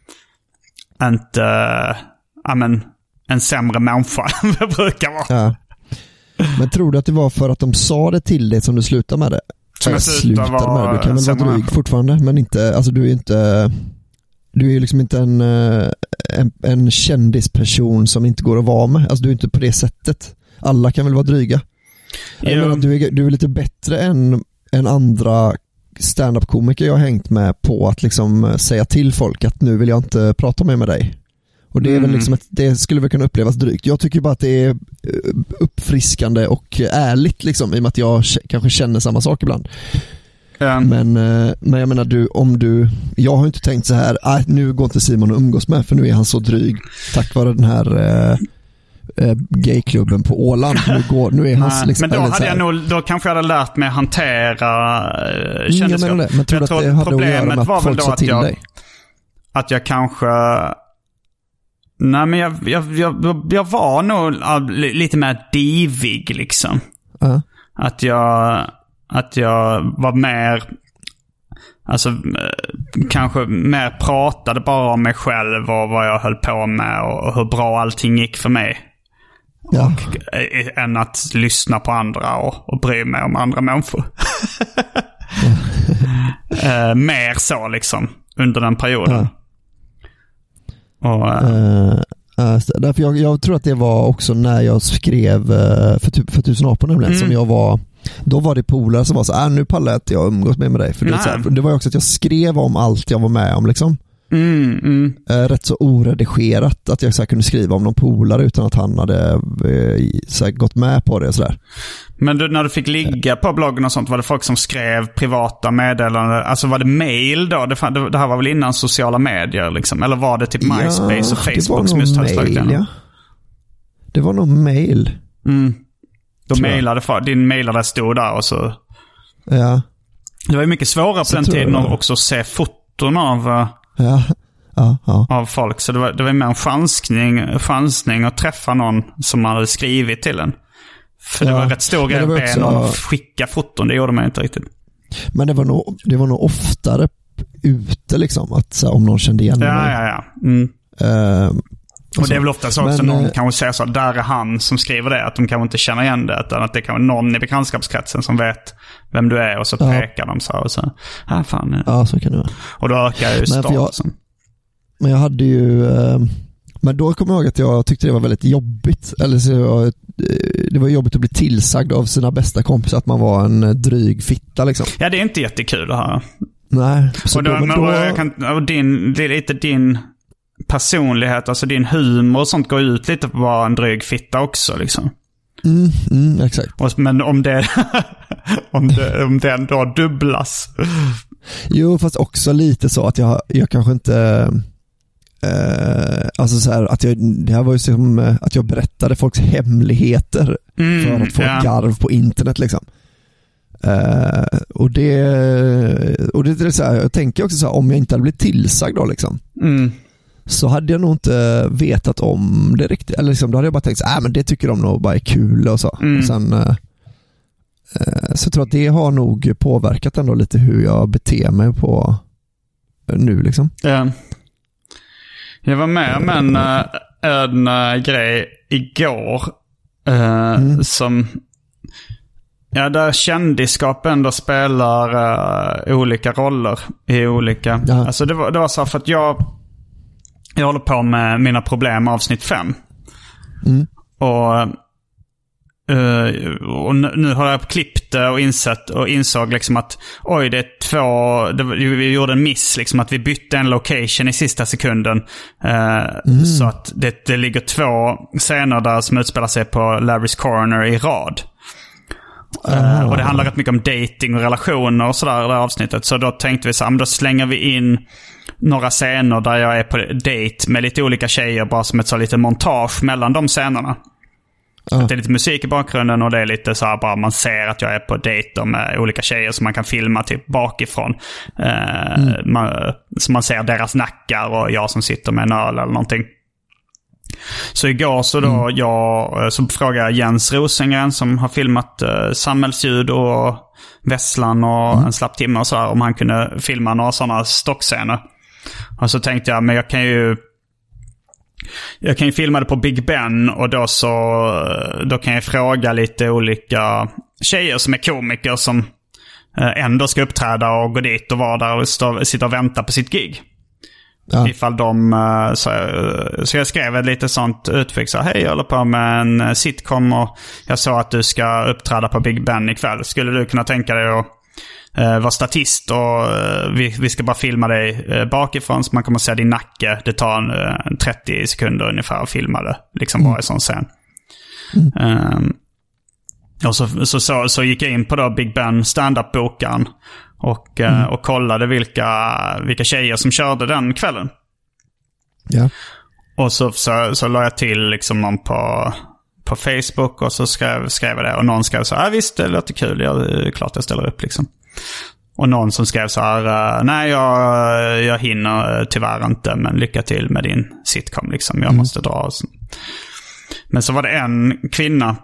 inte äh, men, en sämre människa än jag brukar vara. Ja. Men tror du att det var för att de sa det till dig som du slutade med det? Som jag slutade med det. Du kan väl vara dryg människa fortfarande, men inte, alltså du är inte... Du är ju liksom inte en, en, en kändisperson som inte går att vara med. Alltså du är inte på det sättet. Alla kan väl vara dryga. Jag menar, du, är, du är lite bättre än, än andra stand-up-komiker jag har hängt med på att liksom säga till folk att nu vill jag inte prata mer med dig. Och det är mm. väl liksom ett, det skulle väl kunna upplevas drygt. Jag tycker bara att det är uppfriskande och ärligt liksom, i och med att jag kanske känner samma sak ibland. Mm. Men, men jag menar, du, om du... Jag har inte tänkt så här, ah, nu går inte Simon att umgås med för nu är han så dryg tack vare den här eh, eh, gayklubben på Åland. Nu, går, nu är hans, liksom, men då hade jag nog, då kanske jag hade lärt mig hantera eh, kändisskap. Mm, men tror jag tror att det hade problemet att var väl då att jag, dig. att jag kanske... Nej, men jag, jag, jag, jag var nog lite mer divig liksom. Uh-huh. Att jag... Att jag var mer, alltså kanske mer pratade bara om mig själv och vad jag höll på med och hur bra allting gick för mig. Ja. Och, än att lyssna på andra och, och bry mig om andra människor. uh, mer så liksom. under den perioden. Ja. Och, uh, uh, därför jag, jag tror att det var också när jag skrev uh, för, typ, för tusen apor nämligen, mm. som jag var, då var det polare som var så här, äh, nu pallar jag att jag umgås med, med dig. För det, så här, det var ju också att jag skrev om allt jag var med om liksom. Mm, mm. Uh, rätt så oredigerat, att jag så här, kunde skriva om någon polare utan att han hade uh, så här, gått med på det och sådär. Men du, när du fick ligga på bloggen och sånt, var det folk som skrev privata meddelanden? Alltså var det mail då? Det, det, det här var väl innan sociala medier liksom? Eller var det typ MySpace ja, och Facebook som just hade slagit den? Ja. Det var nog mail. Mm. Då mailade för, din mailare stod där och så... Ja. Det var ju mycket svårare på den tiden att också se foton av... Ja. Ja, ja. Av folk. Så det var, det var mer en chansning, chansning att träffa någon som man hade skrivit till en. För det ja, var rätt stor grej att be någon skicka foton. Det gjorde man inte riktigt. Men det var nog, det var nog oftare ute liksom. Att så, om någon kände igen ja, mig. Ja, ja, ja. Mm. Uh, och, och det är väl ofta så men, att någon kanske säger så, där är han som skriver det. Att de kanske inte känner igen det. Utan att det kan vara någon i bekantskapskretsen som vet vem du är. Och så pekar ja. de så och så. Ah, fan. Ja, så kan det vara. Och då ökar ju statusen. Men jag hade ju... Uh, men då kommer jag ihåg att jag tyckte det var väldigt jobbigt. Eller så jag, det var jobbigt att bli tillsagd av sina bästa kompisar att man var en dryg fitta liksom. Ja, det är inte jättekul det här. Nej. Så och då, då, men då... Jag kan, och din, det är lite din personlighet, alltså din humor och sånt går ut lite på att vara en dryg fitta också liksom. Mm, mm, exakt. Och, men om det, om det om det ändå dubblas. Jo, fast också lite så att jag, jag kanske inte... Uh, alltså så här, att jag, det här var ju som att jag berättade folks hemligheter mm, för att få ja. garv på internet liksom. Uh, och det och det är så här, jag tänker också så här, om jag inte hade blivit tillsagd då liksom, mm. så hade jag nog inte vetat om det riktigt, eller liksom, då hade jag bara tänkt så här, äh, men det tycker de nog bara är kul och så. Mm. Och sen uh, uh, så jag tror att det har nog påverkat ändå lite hur jag beter mig på uh, nu liksom. Ja. Jag var med om en, en, en grej igår uh, mm. som, ja, där kändisskap ändå spelar uh, olika roller i olika, ja. Alltså det var, det var så för att jag jag håller på med mina problem avsnitt fem. Mm. Och Uh, och nu, nu har jag klippt det och insett och insåg liksom att oj, det är två det, vi gjorde en miss liksom, att vi bytte en location i sista sekunden uh, mm. så att det, det ligger två scener där som utspelar sig på Larry's Corner i rad. Uh, oh. Och det handlar rätt mycket om dating och relationer och sådär i det här avsnittet. Så då tänkte vi så här, då slänger vi in några scener där jag är på date med lite olika tjejer, bara som ett så lite montage mellan de scenerna. Uh. Att det är lite musik i bakgrunden och det är lite så här, bara man ser att jag är på dejt med olika tjejer som man kan filma typ bakifrån. Uh, mm. man, så man ser deras nackar och jag som sitter med en öl eller någonting. Så igår så då mm. jag så frågade jag Jens Rosengren som har filmat uh, Samhällsljud och Vesslan och mm. en slapp timme och så här, om han kunde filma några sådana stockscener. Och så tänkte jag, men jag kan ju Jag kan ju filma det på Big Ben och då så då kan jag fråga lite olika tjejer som är komiker som ändå ska uppträda och gå dit och vara där och stå, sitta och vänta på sitt gig. Ja. Ifall de så, så jag skrev ett lite sånt utskick så hej, jag håller på med en sitcom och jag sa att du ska uppträda på Big Ben ikväll. Skulle du kunna tänka dig att Uh, var statist och uh, vi, vi ska bara filma dig uh, bakifrån så man kommer att se din nacke. Det tar en, uh, trettio sekunder ungefär att filma det. Liksom mm. bara i sån scen. Mm. Um, och så, så, så, så gick jag in på då Big Ben stand-up-bokaren och, uh, mm. och kollade vilka, vilka tjejer som körde den kvällen. Ja. Och så, så, så la jag till liksom någon på... på Facebook och så skrev, skrev jag det och någon skrev så här, ah, visst det låter kul, jag, det är klart jag ställer upp liksom. Och någon som skrev så här, nej jag, jag hinner tyvärr inte, men lycka till med din sitcom liksom, jag mm. måste dra. Men så var det en kvinna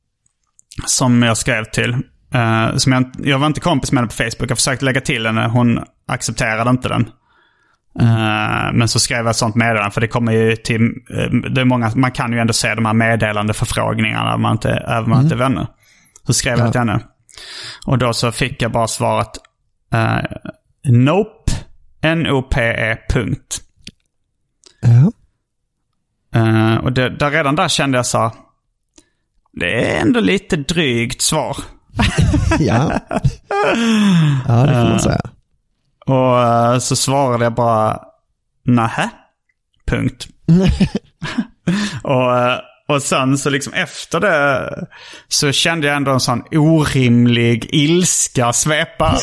som jag skrev till, eh, som jag, jag var inte kompis med henne på Facebook, jag försökte lägga till henne, hon accepterade inte den. Uh, men så skrev jag ett sånt meddelande, för det kommer ju till uh, det är många, man kan ju ändå se de här meddelande förfrågningarna även man inte, även man inte är vänner. Så skrev jag till henne och då så fick jag bara svaret uh, nope, N O P E punkt. Ja. Uh, och det, där redan där kände jag så, det är ändå lite drygt svar. Ja. Ja, det får man säga. Uh, och uh, så svarade jag bara nähä. Punkt. och, uh, och sen så liksom efter det så kände jag ändå en sån orimlig ilska svepa.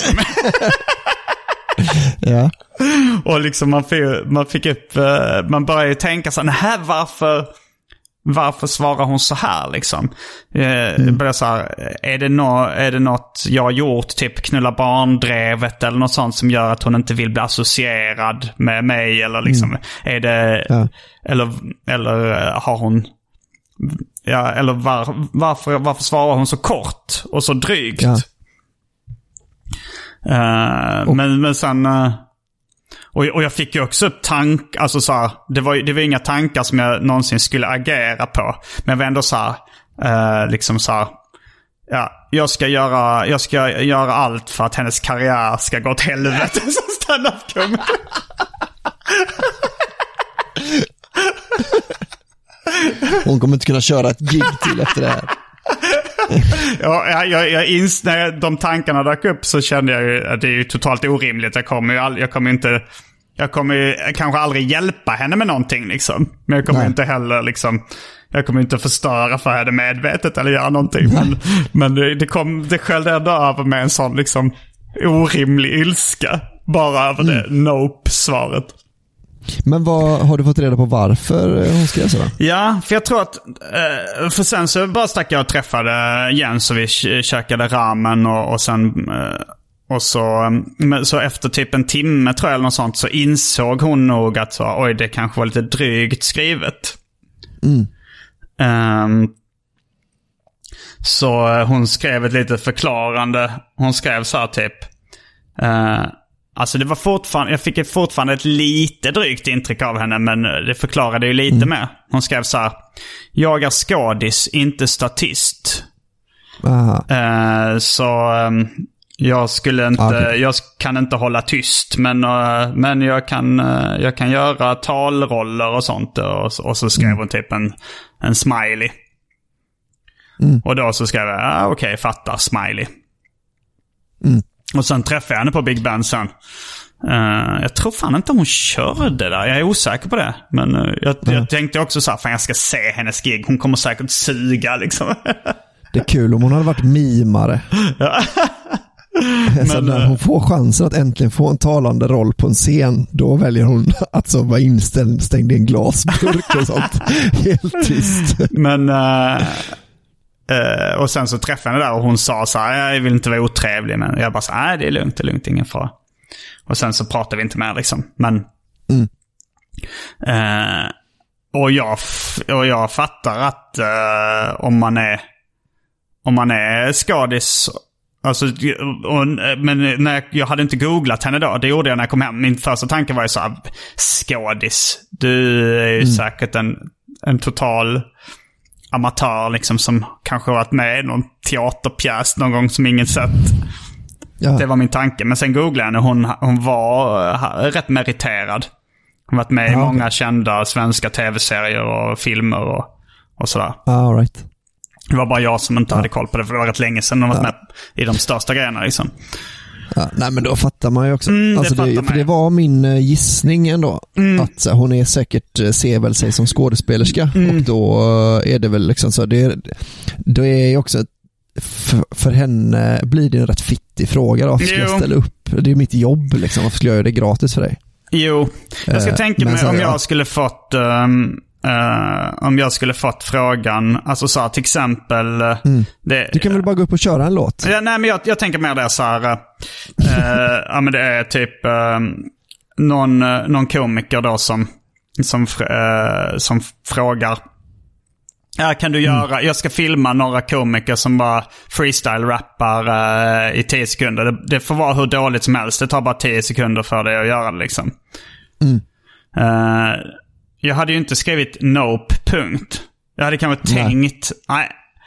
Ja. Och liksom man fick, man fick upp, uh, man började ju tänka så här, varför varför svarar hon så här liksom? Uh, mm. Började så här, är det nå, är det något jag har gjort, typ knulla barndrevet eller något sånt som gör att hon inte vill bli associerad med mig, eller liksom mm. är det ja. eller eller har hon ja eller var, varför varför svarar hon så kort och så drygt? Ja. Uh, och, men, men sen uh, och, och jag fick ju också upp tank, alltså så här, det var det var inga tankar som jag någonsin skulle agera på, men jag var ändå så här, uh, liksom så här, ja, jag ska göra jag ska göra allt för att hennes karriär ska gå åt helvete som stand-up-komiker. Hon kommer inte kunna köra ett gig till efter det här. Ja, jag, jag, jag ins- när de tankarna dök upp så kände jag ju att det är ju totalt orimligt. Jag kommer ju all, jag kommer inte jag kommer ju kanske aldrig hjälpa henne med någonting liksom. Men jag kommer ju inte heller liksom, jag kommer inte förstöra för henne medvetet eller göra någonting. Men, men det, det kom det sköljde ändå över med en sån liksom orimlig ilska bara över mm. det nope-svaret. Men vad har du fått reda på varför hon skrev så då? Ja, för jag tror att eh, för sen så bara stack jag och träffade Jens och vi käkade ramen och, och sen eh, och så, så efter typ en timme tror jag eller något sånt så insåg hon nog att så, oj, det kanske var lite drygt skrivet. Mm. Um, så hon skrev ett lite förklarande. Hon skrev så här typ uh, alltså det var fortfarande, jag fick fortfarande ett lite drygt intryck av henne, men det förklarade ju lite mm. mer. Hon skrev så här: jag är skådis, inte statist. Uh, så um, jag skulle inte, okay. jag kan inte hålla tyst, men, uh, men jag kan, uh, jag kan göra talroller och sånt. Och, och så skrev mm. hon typ en, en smiley. Mm. Och då så skrev jag, ah, okej, okay, fattar, smiley. Mm. Och sen träffade jag henne på Big Ben sen. Uh, jag tror fan inte hon körde där. Jag är osäker på det. Men uh, jag, mm. jag tänkte också så här, fan jag ska se hennes gig. Hon kommer säkert suga liksom. Det är kul om hon hade varit mimare. Så men, när hon får chansen att äntligen få en talande roll på en scen, då väljer hon att så vara instängd i en glasburk och sånt. Helt tyst. Men... Uh... Uh, och sen så träffade jag henne där och hon sa så här: jag vill inte vara otrevlig, men jag bara så nej, det är lugnt, det är lugnt, ingen fara. Och sen så pratade vi inte mer liksom, men mm. uh, och jag och jag fattar att uh, om man är om man är skadis, alltså, och, men när jag, jag hade inte googlat henne då, det gjorde jag när jag kom hem. Min första tanke var ju så här: skadis, du är ju mm. säkert en en total amatör liksom, som kanske varit med i någon teaterpjäs någon gång som ingen sett. Ja. Det var min tanke. Men sen googlade jag henne, hon, hon var rätt meriterad. Hon har varit med ja, i många okay. kända svenska tv-serier och filmer och, och sådär. All right. Det var bara jag som inte ja. hade koll på det, för det var rätt länge sedan hon var ja. med i de största grejerna liksom. Ja, nej, men då fattar man ju också. Mm, alltså det, det, för det var min uh, gissning ändå. Mm. Att så, hon är säkert, uh, ser väl sig som skådespelerska. Mm. Och då uh, är det väl liksom så. Det, då är ju också för, för henne blir det en rätt fittig fråga. Varför ska jag ställa upp? Det är mitt jobb liksom. Varför skulle jag göra det gratis för dig? Jo, jag ska uh, tänka mig om jag skulle fått... Um... Uh, om jag skulle fått frågan, alltså så här, till exempel uh, mm. det, du kan väl bara gå upp och köra en låt? Ja, nej, men jag, jag tänker mer det så här, uh, uh, ja, men det är typ uh, någon, uh, någon komiker då som som, uh, som frågar, ja, kan du göra, mm. jag ska filma några komiker som bara freestyle-rappar uh, i tio sekunder. Det, det får vara hur dåligt som helst, det tar bara tio sekunder för det att göra det liksom. Mm. Uh, Jag hade ju inte skrivit nope, punkt. Jag hade kanske tänkt, nej.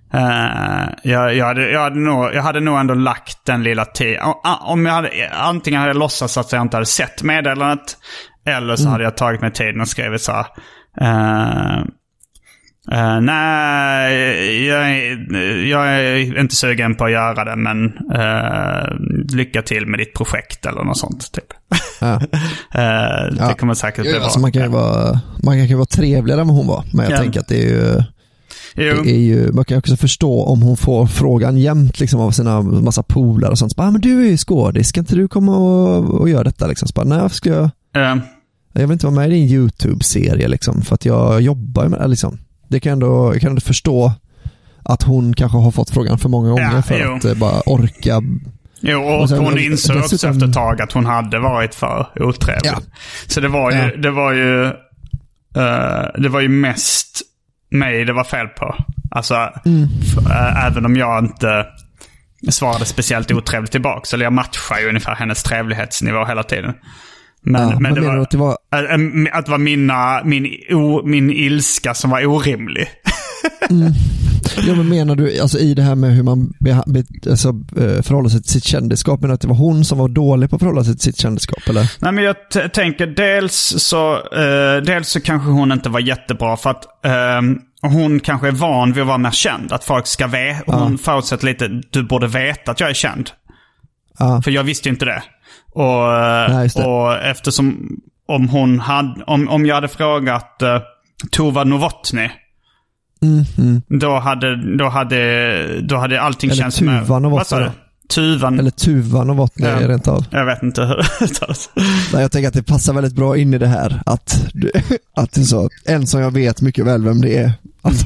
Uh, jag, jag, hade, jag, hade nog, jag hade nog ändå lagt den lilla tiden. Om jag hade, antingen hade jag låtsats att jag inte hade sett meddelandet, eller så mm. hade jag tagit mig tiden och skrivit så här. Uh, uh, nej, jag, jag är inte sugen på att göra det, men uh, lycka till med ditt projekt eller något sånt typ. Ja. uh, det ja. kommer säkert bli ja, bra. Alltså man kan ju vara, man kan ju vara trevligare än vad hon var, men jag ja. tänker att det är ju Det är ju, man kan också förstå om hon får frågan jämt liksom, av sina massa polare och sånt. Så bara, ah, men du är ju skådis, ska inte du komma och, och göra detta? Liksom? Så bara, nej, ska jag, mm. jag vill inte vara med i din YouTube-serie liksom, för att jag jobbar med det. Liksom. Det kan ändå, jag kan ändå förstå att hon kanske har fått frågan för många gånger ja, för jo. att uh, bara orka. Jo, och, och sen, hon insåg dessutom också efter ett tag att hon hade varit för otrevlig. Ja. Så det var ju, ja. det var ju, uh, det var ju mest mig det var fel på. Alltså, mm. f- äh, även om jag inte svarade speciellt otrevligt tillbaka, eller jag matchar ju ungefär hennes trevlighetsnivå hela tiden. Men, ja, men det var, att det var äh, att det var mina, min, o, min ilska som var orimlig. mm. Ja, men menar du alltså i det här med hur man be, be, alltså, förhåller sig till sitt kändisskap, men att det var hon som var dålig på att förhålla sig till sitt kändisskap, eller? Nej, men jag t- tänker dels så uh, dels så kanske hon inte var jättebra för att uh, hon kanske är van vid att vara mer känd, att folk ska veta. Ja. Hon förutsätter lite, du borde veta att jag är känd. Ja. För jag visste ju inte det. Och, Nej, det. och eftersom om hon hade om, om jag hade frågat uh, Tova Novotny, Mm, mm. Då hade då hade då hade allting eller känts med. Vad sa du? Tuvan eller Tuvan och Novotny ja. rent av. Jag vet inte hur det Nej, jag tänker att det passar väldigt bra in i det här att du, att det är så en som jag vet mycket väl vem det är. Alltså,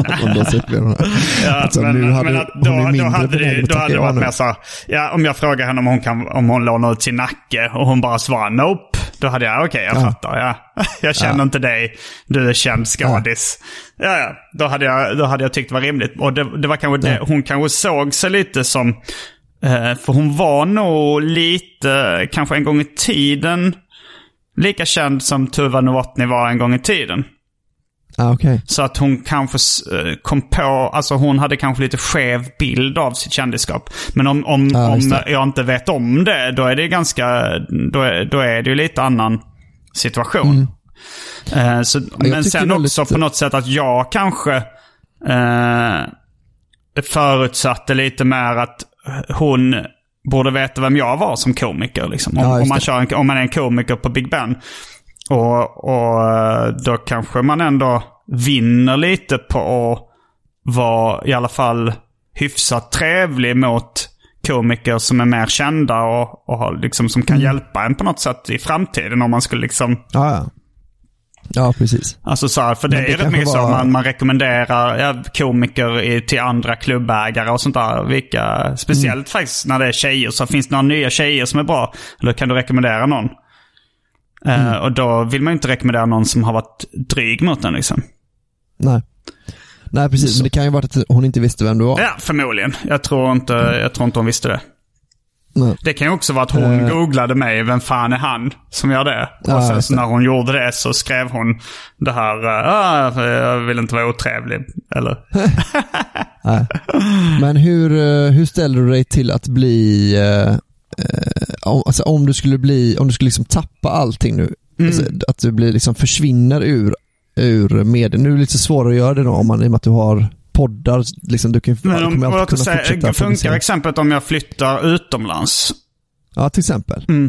ja, alltså, men, nu hade, men att då, då hade det, då hade det varit mer så ja, om jag frågar henne om hon kan om hon lånar ut sin nacke och hon bara svarar nope, då hade jag okej, okay, jag ja. fattar ja. Jag känner ja. inte dig, du är känd skådis. Ja. ja, ja, då hade jag då hade jag tyckt det var rimligt, och det, det var kanske ja. det hon kanske såg sig lite som eh, för hon var nog lite kanske en gång i tiden lika känd som Tuva Novotny var en gång i tiden. Ah, okay. Så att hon kanske kom på, alltså hon hade kanske lite skev bild av sitt kändisskap. Men om, om, ah, om jag inte vet om det, då är det ganska, då är, då är det ju lite annan situation. Mm. Uh, så, ja, men sen också lite... på något sätt att jag kanske uh, förutsatte lite mer att hon borde veta vem jag var som komiker. Liksom. Om, ja, om, man kör en, om man är en komiker på Big Ben. Och, och då kanske man ändå vinner lite på att vara i alla fall hyfsat trevlig mot komiker som är mer kända och, och liksom, som kan mm. hjälpa en på något sätt i framtiden om man skulle liksom... Ja, ja. Ja, precis. Alltså så här, för det, det är rätt mycket var... så man, man rekommenderar ja, komiker i, till andra klubbägare och sånt där. Vilka, speciellt mm. faktiskt när det är tjejer, så finns det några nya tjejer som är bra. Eller kan du rekommendera någon? Mm. Uh, och då vill man inte rekommendera någon som har varit dryg mot den liksom. Nej. Nej, precis. Så. Men det kan ju vara att hon inte visste vem du var. Ja, förmodligen. Jag tror inte, mm. jag tror inte hon visste det. Nej. Det kan ju också vara att hon uh. googlade mig, vem fan är han som gör det? Och uh, sen så när hon gjorde det så skrev hon det här, uh, jag vill inte vara otrevlig, eller? Nej. Men hur, hur ställer du dig till att bli... Uh, om, alltså, om du skulle bli om du skulle liksom tappa allting nu mm. alltså, att du blir liksom försvinner ur ur medien. Nu är det lite svårare att göra det då om man i och med att du har poddar liksom, du kan men om, kunna fortsätta funkar exemplet om jag flyttar utomlands. Ja, till exempel. Mm.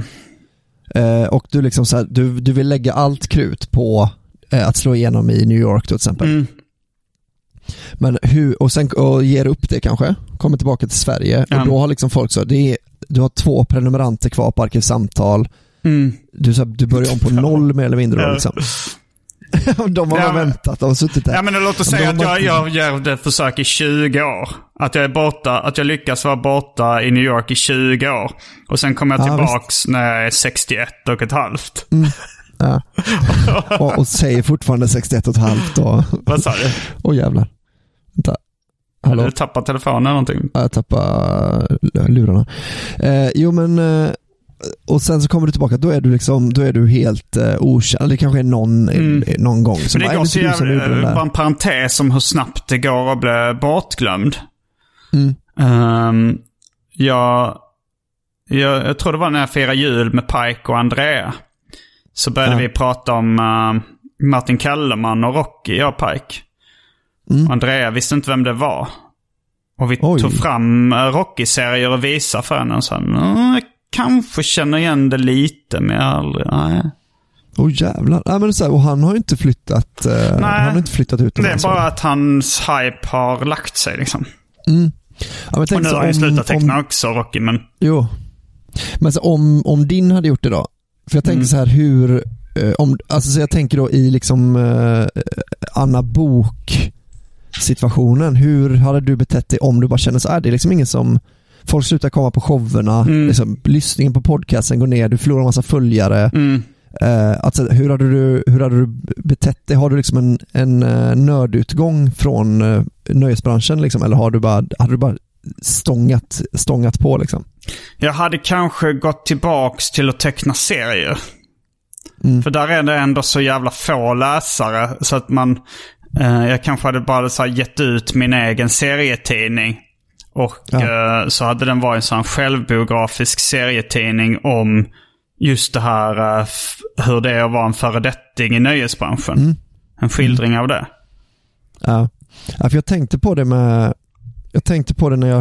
Eh, och du liksom så här, du du vill lägga allt krut på eh, att slå igenom i New York till exempel. Mm. Men hur och sen och ger upp det kanske, kommer tillbaka till Sverige ja. och då har liksom folk så det är du har två prenumeranter kvar på Arkivsamtal. Mm. Du, så, du börjar om på noll mer eller mindre. Då, liksom. De har ja, väntat, de har suttit där. Ja, men låt oss säga att jag, jag gör det försök i tjugo år. Att jag är borta, att jag lyckas vara borta i New York i tjugo år. Och sen kommer jag tillbaks ja, när jag är sextioett och ett halvt. Mm. Ja. och, och säger fortfarande sextioett och ett halvt. Och... Vad sa du? Åh jävlar. Vänta. Hallå? Du tappar telefonen eller någonting? Jag tappar lurarna. Eh, jo men eh, och sen så kommer du tillbaka, då är du liksom då är du helt uh, okänd. Det kanske är någon, mm. någon gång som men det går så jävla, bara en parentes om hur snabbt det går att bli bortglömd. Mm. Um, jag, jag, jag tror det var när jag firade jul med Pike och Andrea. Så började ja. vi prata om uh, Martin Kellerman och Rocky, jag och Pike. Mm. Andrea visste inte vem det var. Och vi Oj. tog fram uh, Rocky-serier och visade för henne och sa, jag kanske känner igen det lite, men jag aldrig, nej. Åh oh, jävlar. Nej, men så här, och han har ju inte flyttat uh, nej, han har inte flyttat ut. Det är bara att hans hype har lagt sig liksom. Mm. Ja, men och nu har han slutat teckna om, också Rocky, men... Jo. Men så, om, om din hade gjort det då? För jag tänker mm. så här, hur... Eh, om, alltså så jag tänker då i liksom eh, Anna Bok-situationen. Hur hade du betett dig om du bara känner så här, det är liksom ingen som... Folk slutar komma på showerna, mm. liksom, lyssningen på podcasten går ner, du förlorar en massa följare. Mm. Eh, alltså, hur, hade du, hur hade du betett dig? Har du liksom en, en uh, nördutgång från uh, nöjesbranschen liksom, eller har du bara, hade du bara stångat, stångat på liksom? Jag hade kanske gått tillbaks till att teckna serier. Mm. För där är det ändå så jävla få läsare så att man uh, jag kanske hade bara så här, gett ut min egen serietidning och ja. uh, så hade den varit en sån självbiografisk serietidning om just det här uh, hur det är att vara en föredetting i nöjesbranschen. Mm. En skildring mm. av det. Ja. Ja, för jag tänkte på det med jag tänkte på det när jag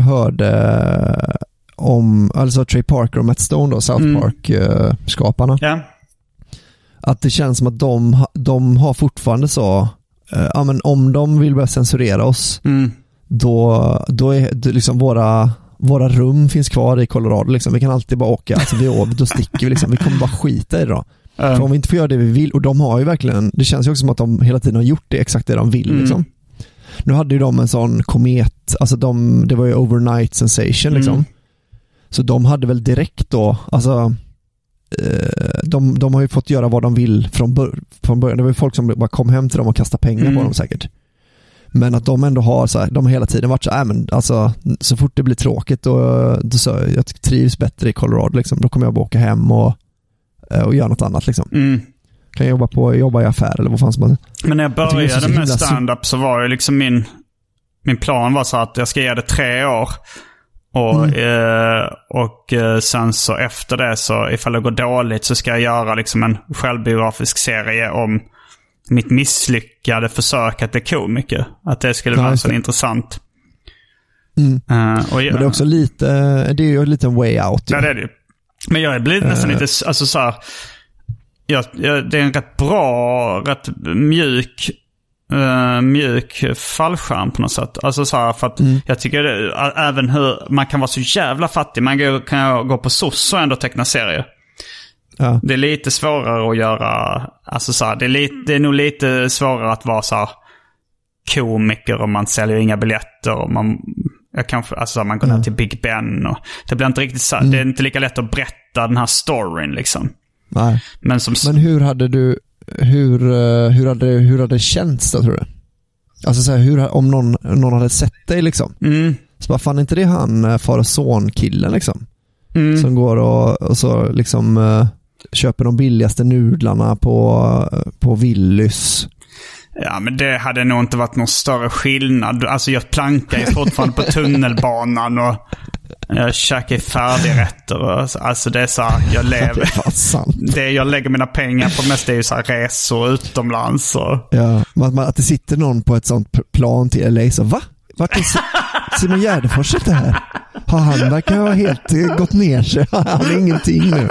hörde om alltså Trey Parker och Matt Stone då, South mm. Park uh, skaparna. Ja. Att det känns som att de, de har fortfarande så uh, ja, men om de vill börja censurera oss mm. då, då är det liksom våra Våra rum finns kvar i Colorado liksom. Vi kan alltid bara åka, alltså vi åker, då sticker vi liksom. Vi kommer bara skita i det då. Mm. För om vi inte får göra det vi vill, och de har ju verkligen, det känns ju också som att de hela tiden har gjort det exakt det de vill mm. liksom. Nu hade ju de en sån komet, alltså de, det var ju overnight sensation liksom. Mm. Så de hade väl direkt då, alltså eh, de, de har ju fått göra vad de vill från, bör- från början. Det var ju folk som bara kom hem till dem och kastade pengar mm. på dem säkert. Men att de ändå har så här, de har hela tiden varit så här, men alltså så fort det blir tråkigt och då så jag trivs bättre i Colorado liksom, då kommer jag bara åka hem och och göra något annat liksom. Mm. Kan jag jobba på jobba i affär eller vad fan som helst. Men när jag började jag med stand-up så var ju liksom min min plan var så att jag ska göra det tre år. Och, mm. eh, och eh, sen så efter det så ifall det går dåligt så ska jag göra liksom en självbiografisk serie om mitt misslyckade försök att bli komiker. Att det skulle vara ja, så intressant. Mm. Uh, och jag, men det är också lite, det är ju lite en way out. Ja, det är det. Men jag blir nästan uh. lite, alltså så här, jag, jag, det är en rätt bra, rätt mjuk, uh, mjuk fallskärm på något sätt. Alltså så här, för att mm. jag tycker det, även hur man kan vara så jävla fattig. Man kan gå på S O S och ändå teckna serier. Ja. Det är lite svårare att göra, alltså så här, det är lite, det är nog lite svårare att vara så här komiker om man säljer inga biljetter och man jag kanske alltså man går ner till Big Ben och det blir inte riktigt så mm. det är inte lika lätt att berätta den här storyn liksom. Nej. Men som Men hur hade du hur hur hade hur hade det känts då, tror du? Alltså så här, hur om någon någon hade sett dig liksom. Mm. Så bara fan inte det han far och son killen liksom. Mm. Som går och, och så liksom uh, köper de billigaste nudlarna på på Willys. Ja, men det hade nog inte varit någon större skillnad. Alltså jag plankar ju fortfarande på tunnelbanan och jag käkar färdigrätter och, alltså det är så här, jag lever det, det jag lägger mina pengar på mest är ju så här resor utomlands och... Ja, man, man, att det sitter någon på ett sånt plan till L A så va? Vart är Simon Gärdenfors det här? Har han verkar ha helt gått ner sig? Han har ingenting nu.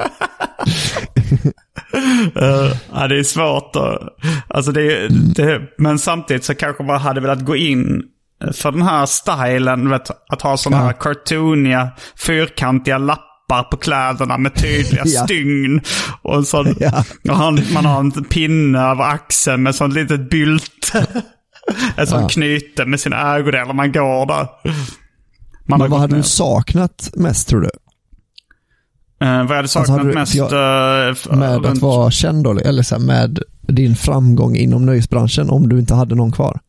uh, ja, det är svårt att, alltså det, det, men samtidigt så kanske man hade velat gå in för den här stilen, vet, att ha sådana ja. här cartooniga, fyrkantiga lappar på kläderna med tydliga ja. stygn och en sån, ja. och han, man har en pinne över axeln med sån litet bylte. En sån ja. knyte med sina ägodelar man går där. Man Men vad hade ner. du saknat mest, tror du? Uh, vad jag hade saknat alltså, hade mest jag, uh, med runt... att vara känd då, eller så här, med din framgång inom nöjesbranschen om du inte hade någon kvar?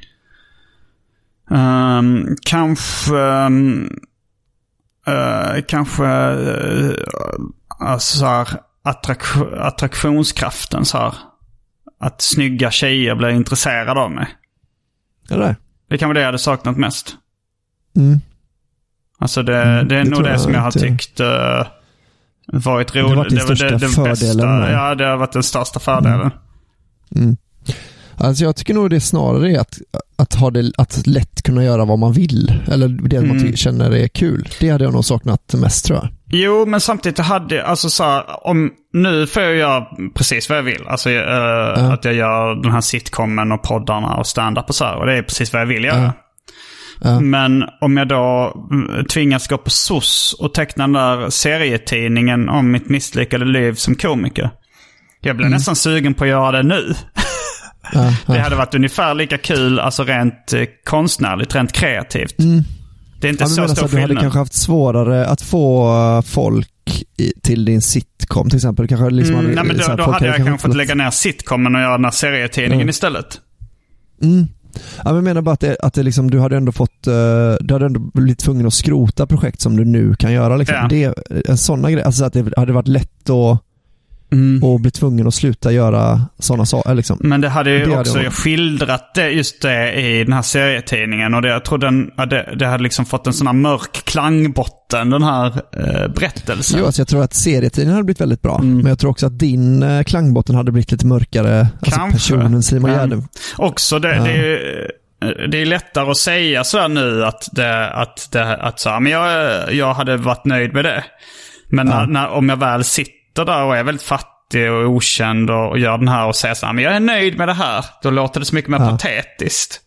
Um, kanske um, uh, kanske uh, alltså så här, attrak- attraktionskraften så här. Att snygga tjejer blir intresserade av mig. Eller? Det kan vara det jag hade saknat mest. Mm. Alltså det, Mm, det är det nog det jag som jag har inte. tyckt uh, varit roligt. Det har varit din det, största det, det fördelen bästa, med. Ja, det har varit den största fördelen. Mm. Mm. Alltså jag tycker nog det snarare är att, att ha det att lätt kunna göra vad man vill. Eller det mm. man ty- känner är kul. Det hade jag nog saknat mest, tror jag. Jo, men samtidigt hade alltså så här, om nu får jag göra precis vad jag vill. Alltså uh, ja. att jag gör den här sitcomen och poddarna och stand-up och så här. Och det är precis vad jag vill göra. Ja. Ja. Men om jag då tvingas gå på S O S och teckna den där serietidningen om mitt misslyckade liv som komiker. Jag blir mm. nästan sugen på att göra det nu. Ja, ja. Det hade varit ungefär lika kul, alltså rent eh, konstnärligt, rent kreativt. Mm. Det är inte ja, så stor skillnad. Du hade kanske haft svårare att få folk i, till din sitcom till exempel. Kanske liksom mm, hade, nej, men då, här, då hade jag kanske fått att... lägga ner sitcomen och göra den här serietidningen mm. istället. Mm. Ja, men jag menar bara att, det, att det liksom, du hade ändå fått uh, du hade ändå blivit tvungen att skrota projekt som du nu kan göra liksom. Ja. Det är en sån grej, alltså att det hade varit lätt att Mm. och bli tvungen att sluta göra sådana saker liksom. Men det hade ju det också hade jag skildrat det, just det i den här serietidningen, och det, jag tror den, det, det hade liksom fått en sån här mörk klangbotten, den här eh, berättelsen. Jo, alltså jag tror att serietidningen hade blivit väldigt bra, mm. men jag tror också att din eh, klangbotten hade blivit lite mörkare. Kanske. Alltså personen Simon Gärdenfors. Också det, ja. det är ju det är lättare att säga så här nu att det, att det, att så här, men jag, jag hade varit nöjd med det. Men ja. när, när, om jag väl sitter där och är väldigt fattig och okänd och, och gör den här och säger så här, men jag är nöjd med det här, då låter det så mycket mer ja. patetiskt.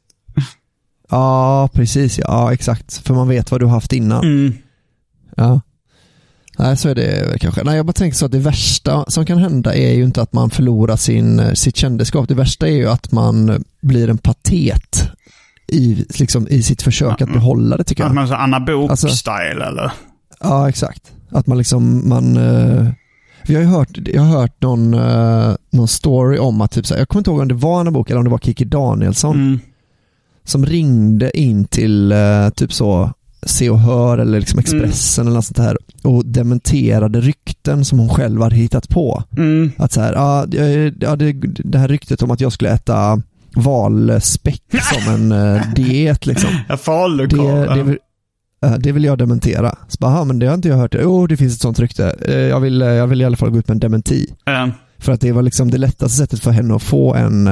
Ja, precis. Ja, exakt. För man vet vad du har haft innan. Mm. Ja. Nej, så är det kanske. Nej, jag bara tänker så att det värsta som kan hända är ju inte att man förlorar sin, sitt kändisskap. Det värsta är ju att man blir en patet i, liksom, i sitt försök att behålla det, tycker jag. Att man så Anna Bok-style, alltså, eller? Ja, exakt. Att man liksom, man... Uh, jag har ju hört, jag har hört någon, uh, någon story om att typ så här, jag kommer inte ihåg om det var Anna Bok eller om det var Kiki Danielsson mm. som ringde in till uh, typ så Se och Hör eller liksom Expressen mm. eller något sånt här och dementerade rykten som hon själv hade hittat på. Mm. Att så här, ja, ja det, det här ryktet om att jag skulle äta valspäck som en uh, diet liksom. Det, det, det vill jag dementera. Så bara, men det har inte jag hört. Jo, oh, det finns ett sånt rykte. Jag vill, jag vill i alla fall gå ut med en dementi. Mm. För att det var liksom det lättaste sättet för henne att få en,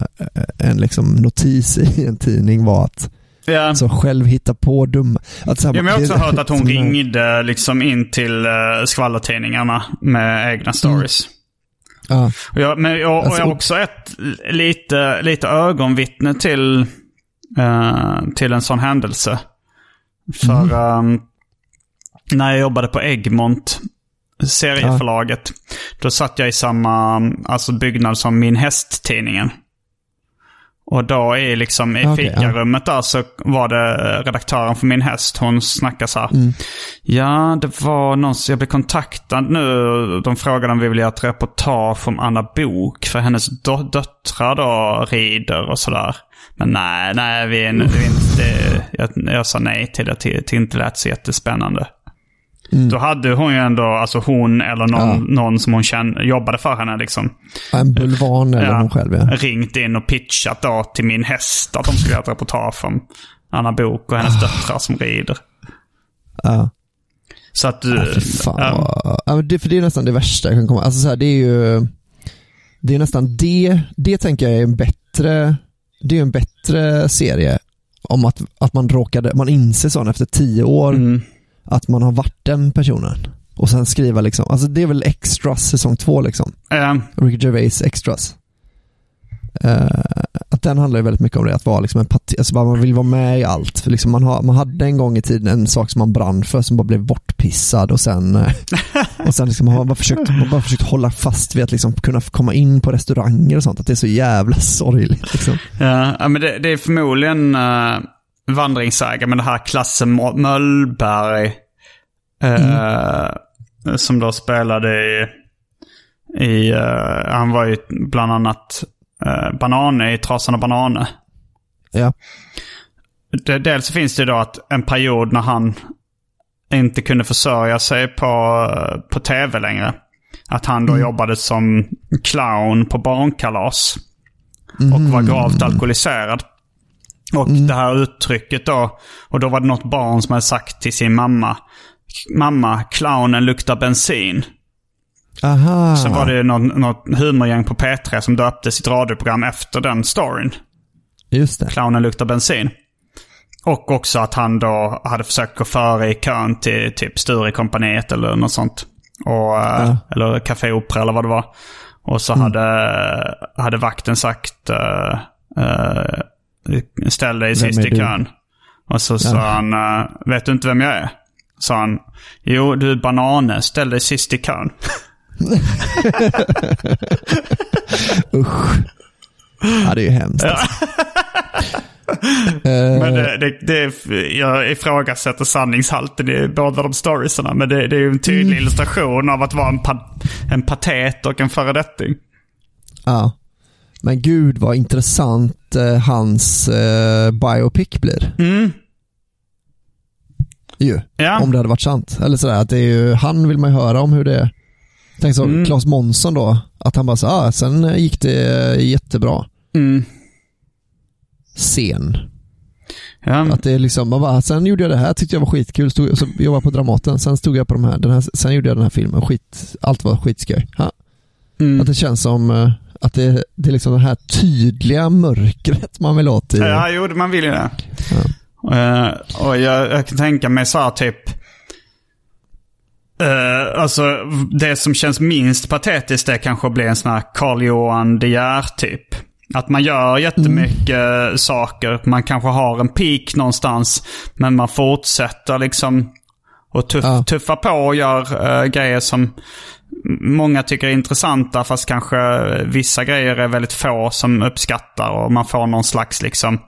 en liksom notis i en tidning var att yeah. så själv hitta på dumma. Att, så här, ja, men jag har också det, hört att hon ringde liksom in till skvallertidningarna med egna stories. Mm. Ja. Och jag, men jag, och jag har också ett lite, lite ögonvittne till, uh, till en sån händelse. För mm. um, när jag jobbade på Egmont, serieförlaget, ja. då satt jag i samma alltså byggnad som Min Häst-tidningen. Och då är liksom i okay, fikarummet ja. där så var det redaktören för Min Häst. Hon snackade så här. Mm. Ja, det var någon som jag blev kontaktad nu. De frågade om vi ville göra ett reportage om Anna Bok. För hennes dö- döttrar då rider och sådär. Men nej, nej vi är, vi är inte, jag, jag sa nej till det. Till, till inte lät så jättespännande. Mm. Då hade hon ju ändå, alltså hon eller någon, ja. någon som hon kände, jobbade för henne liksom. En bulvan eller ja, hon själv, ja. Ringt in och pitchat då till Min Häst att de skulle göra ett reportage om Anna Bok och hennes oh. döttrar som rider. Ja. Så att du... Ja, fan, ja. Ja, det, för det är nästan det värsta jag kan komma. Alltså så här, det är ju... Det är nästan det... Det tänker jag är en bättre... Det är en bättre serie om att, att man råkade... Man inser sån efter tio år... Mm. Att man har varit den personen. Och sen skriva liksom. Alltså det är väl Extras säsong två liksom. Mm. Ricky Gervais Extras. Uh, att den handlar ju väldigt mycket om det. Att vara liksom en parti. Alltså bara man vill vara med i allt. För liksom man, har, man hade en gång i tiden en sak som man brann för. Som bara blev bortpissad. Och sen, uh, och sen liksom man har bara försökt, man bara försökt hålla fast vid att liksom kunna komma in på restauranger och sånt. Att det är så jävla sorgligt liksom. Ja, men det, det är förmodligen... Uh... vandringsägare med det här Klasse Möllberg mm. eh, som då spelade i, i eh, han var ju bland annat eh, Banane i Trasan och Banane. Ja. Det, dels så finns det då att en period när han inte kunde försörja sig på, på tv längre. Att han då mm. jobbade som clown på barnkalas. Mm. Och var gravt alkoholiserad. Och mm. det här uttrycket då. Och då var det något barn som hade sagt till sin mamma. Mamma, clownen luktar bensin. Aha. Sen var det något, något humorgäng på P tre som döpte sitt radioprogram efter den storyn. Just det. Clownen luktar bensin. Och också att han då hade försökt gå före i kön till typ Sturecompagniet eller något sånt. Och, ja. Eller Café Opera eller vad det var. Och så mm. hade, hade vakten sagt uh, uh, ställ dig sist i kön. Och så ja. sa han, uh, vet du inte vem jag är? Sa han, jo du är Banane, ställ dig sist i kön. Usch. Ja, det är ju hemskt. Ja. Men det, det, det, jag ifrågasätter sanningshalten i båda de storiesarna. Men det, det är ju en tydlig mm. illustration av att vara en, pa, en patet och en föredetting. Ja. Men gud vad intressant eh, hans eh, biopic blir. Mm. Ju, ja. Om det hade varit sant. Eller sådär, att det är ju, han vill man ju höra om hur det är. Tänk så, mm. Claes Månsson då, att han bara så, ah, sen gick det jättebra. Mm. Scen. Ja. Att det är liksom, man bara, sen gjorde jag det här, tyckte jag var skitkul, stod, så jobbade på Dramaten, sen stod jag på de här, den här, sen gjorde jag den här filmen, skit, allt var skitskoj. Ja. Mm. Att det känns som att det, det är liksom det här tydliga mörkret man vill åt i. Ja, jo, man vill ju det. Ja. Uh, och jag, jag kan tänka mig så här typ uh, alltså det som känns minst patetiskt är kanske att bli en sån här Carl-Johan De Geer typ. Att man gör jättemycket mm. saker. Man kanske har en peak någonstans, men man fortsätter liksom och tuff, ja. tuffa på och gör uh, grejer som många tycker är intressanta, fast kanske vissa grejer är väldigt få som uppskattar, och man får någon slags liksom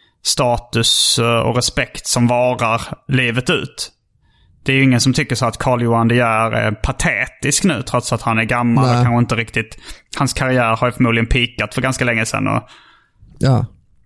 status och respekt som varar livet ut. Det är ju ingen som tycker så att Carl-Johan De Geer är patetisk nu, trots att han är gammal. Nej. Och kanske inte riktigt, hans karriär har ju förmodligen peakat för ganska länge sedan. Och, ja.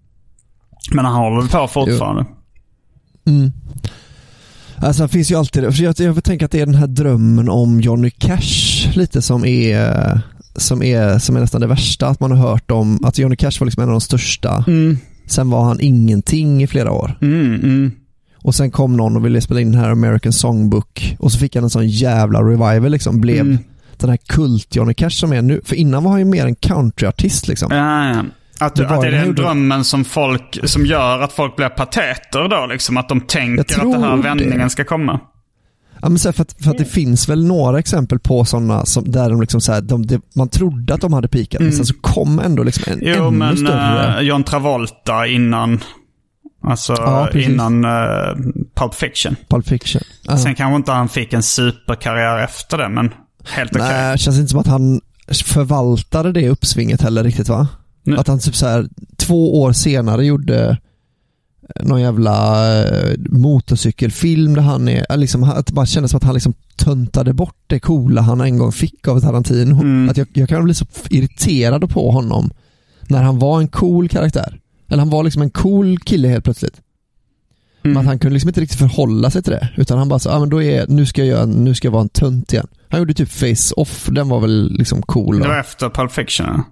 Men han håller på fortfarande. Mm. Alltså det finns ju alltid, för jag, jag tänker att det är den här drömmen om Johnny Cash lite som är som är, som är nästan det värsta, att man har hört om att Johnny Cash var liksom en av de största. Mm. Sen var han ingenting i flera år. Mm, mm. Och sen kom någon och ville spela in den här American Songbook. Och så fick han en sån jävla revival liksom. Blev mm. den här kult Johnny Cash som är nu. För innan var han ju mer en countryartist liksom. Ja, ja. Att, det, att det är den drömmen som folk som gör att folk blir pateter då liksom. Att de tänker att den här vändningen det. ska komma. Ja, men så för att, för att det finns väl några exempel på sådana som, där de liksom så här, de, de, man trodde att de hade pikat, mm. men sen så kom ändå liksom en jo, ännu men, större. Uh, John Travolta innan alltså ja, innan uh, Pulp Fiction. Pulp Fiction. Uh. Sen kanske inte han fick en superkarriär efter det, men helt okej. Okay. Nej, det känns inte som att han förvaltade det uppsvinget heller riktigt, va? Nej. Att han typ så här två år senare gjorde någon jävla eh, motorcykelfilm där han är liksom, att det bara kändes som att han liksom tuntade bort det coola han en gång fick av Tarantino. Mm. Att jag, jag kan bli så irriterad på honom när han var en cool karaktär. Eller han var liksom en cool kille helt plötsligt. Mm. Men att han kunde liksom inte riktigt förhålla sig till det, utan han bara så, ah, men då är, nu ska jag nu ska jag vara en tunt igen. Han gjorde typ Face Off, den var väl liksom cool. Det var efter Pulp Fiction.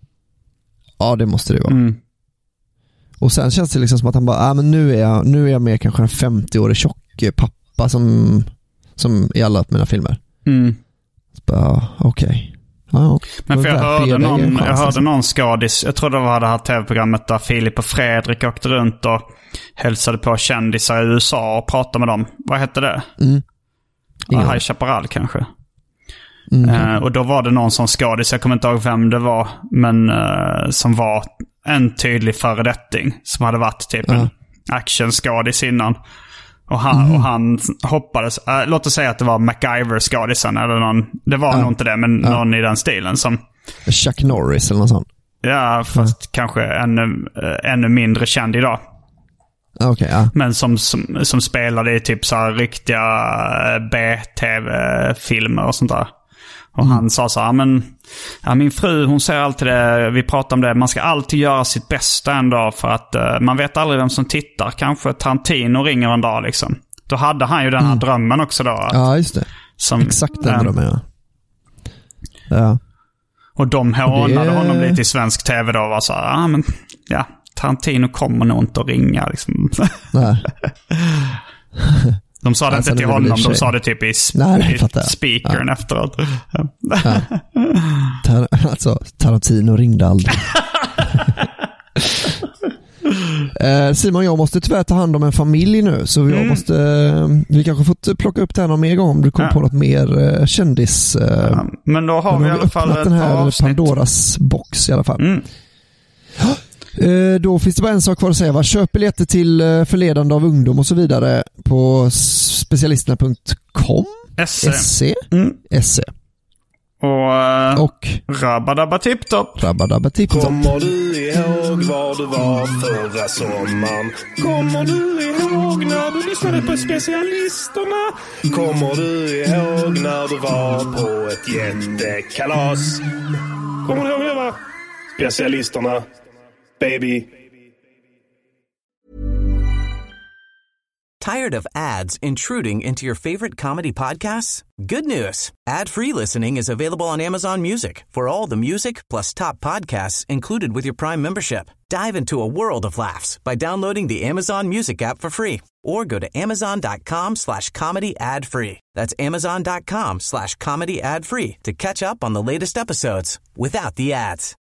Ja, det måste det vara. Mm. Och sen känns det liksom som att han bara, ah, men nu är jag nu är jag mer kanske en femtio-årig tjock pappa som som i alla mina filmer. Mm. Okej. Okay. Ja, men för jag hörde någon chans, jag hörde liksom. någon skadis, jag tror det var det här tv-programmet där Filip och Fredrik åkte runt och hälsade på kändisar i U S A och pratade med dem. Vad hette det? Mm. Ja, High Chaparral kanske. Mm. Uh, och då var det någon som skadis, jag kommer inte ihåg vem det var, men uh, som var en tydlig föredetting som hade varit typ uh. en actionskadis innan. Och han, mm. och han hoppades, äh, låt oss säga att det var MacGyver-skadisen eller någon, det var uh. nog inte det, men uh. någon i den stilen som Chuck Norris eller något sånt. Ja, fast uh. kanske ännu, äh, ännu mindre känd idag. Okay, ja. Men som, som, som spelade i typ så här riktiga B-tv-filmer och sånt där. Och mm. han sa så här, men ja, min fru, hon säger alltid det, vi pratar om det, man ska alltid göra sitt bästa en dag, för att uh, man vet aldrig vem som tittar. Kanske Tarantino ringer en dag liksom. då hade han ju den här mm. drömmen också då. Att, ja, just det. Som, exakt den ähm, drömmen, ja. Ja. Och de hånade det... honom lite i svensk tv då och var så här, ah, men ja, Tarantino kommer nog inte att ringa liksom. Nej. De sa det inte till honom, de sa det typ i, sp- Nej, i speakern ja. efteråt. Ja. Tar- alltså, Tarantino ringde aldrig. eh, Simon, jag måste tyvärr ta hand om en familj nu, så jag mm. måste, eh, vi kanske fått plocka upp det här någon mer gång om du kommer ja. på något mer eh, kändis. Eh, ja, men då har vi i alla fall den här avsnitt. Pandoras box i alla fall. Mm. Då finns det bara en sak kvar att säga. Va? Köp biljetter till förledande av ungdom och så vidare på specialisterna punkt com. Se. Mm. Se. Och, och Rabadabba Tiptop. Rabadabba Tiptop. Kommer du ihåg var du var förra sommaren? Kommer du ihåg när du lyssnade på specialisterna? Kommer du ihåg när du var på ett jättekalas? Kommer du ihåg det, va? Specialisterna. Baby. Tired of ads intruding into your favorite comedy podcasts? Good news. Ad-free listening is available on Amazon Music for all the music plus top podcasts included with your Prime membership. Dive into a world of laughs by downloading the Amazon Music app for free or go to amazon.com slash comedy ad free. That's amazon.com slash comedy ad free to catch up on the latest episodes without the ads.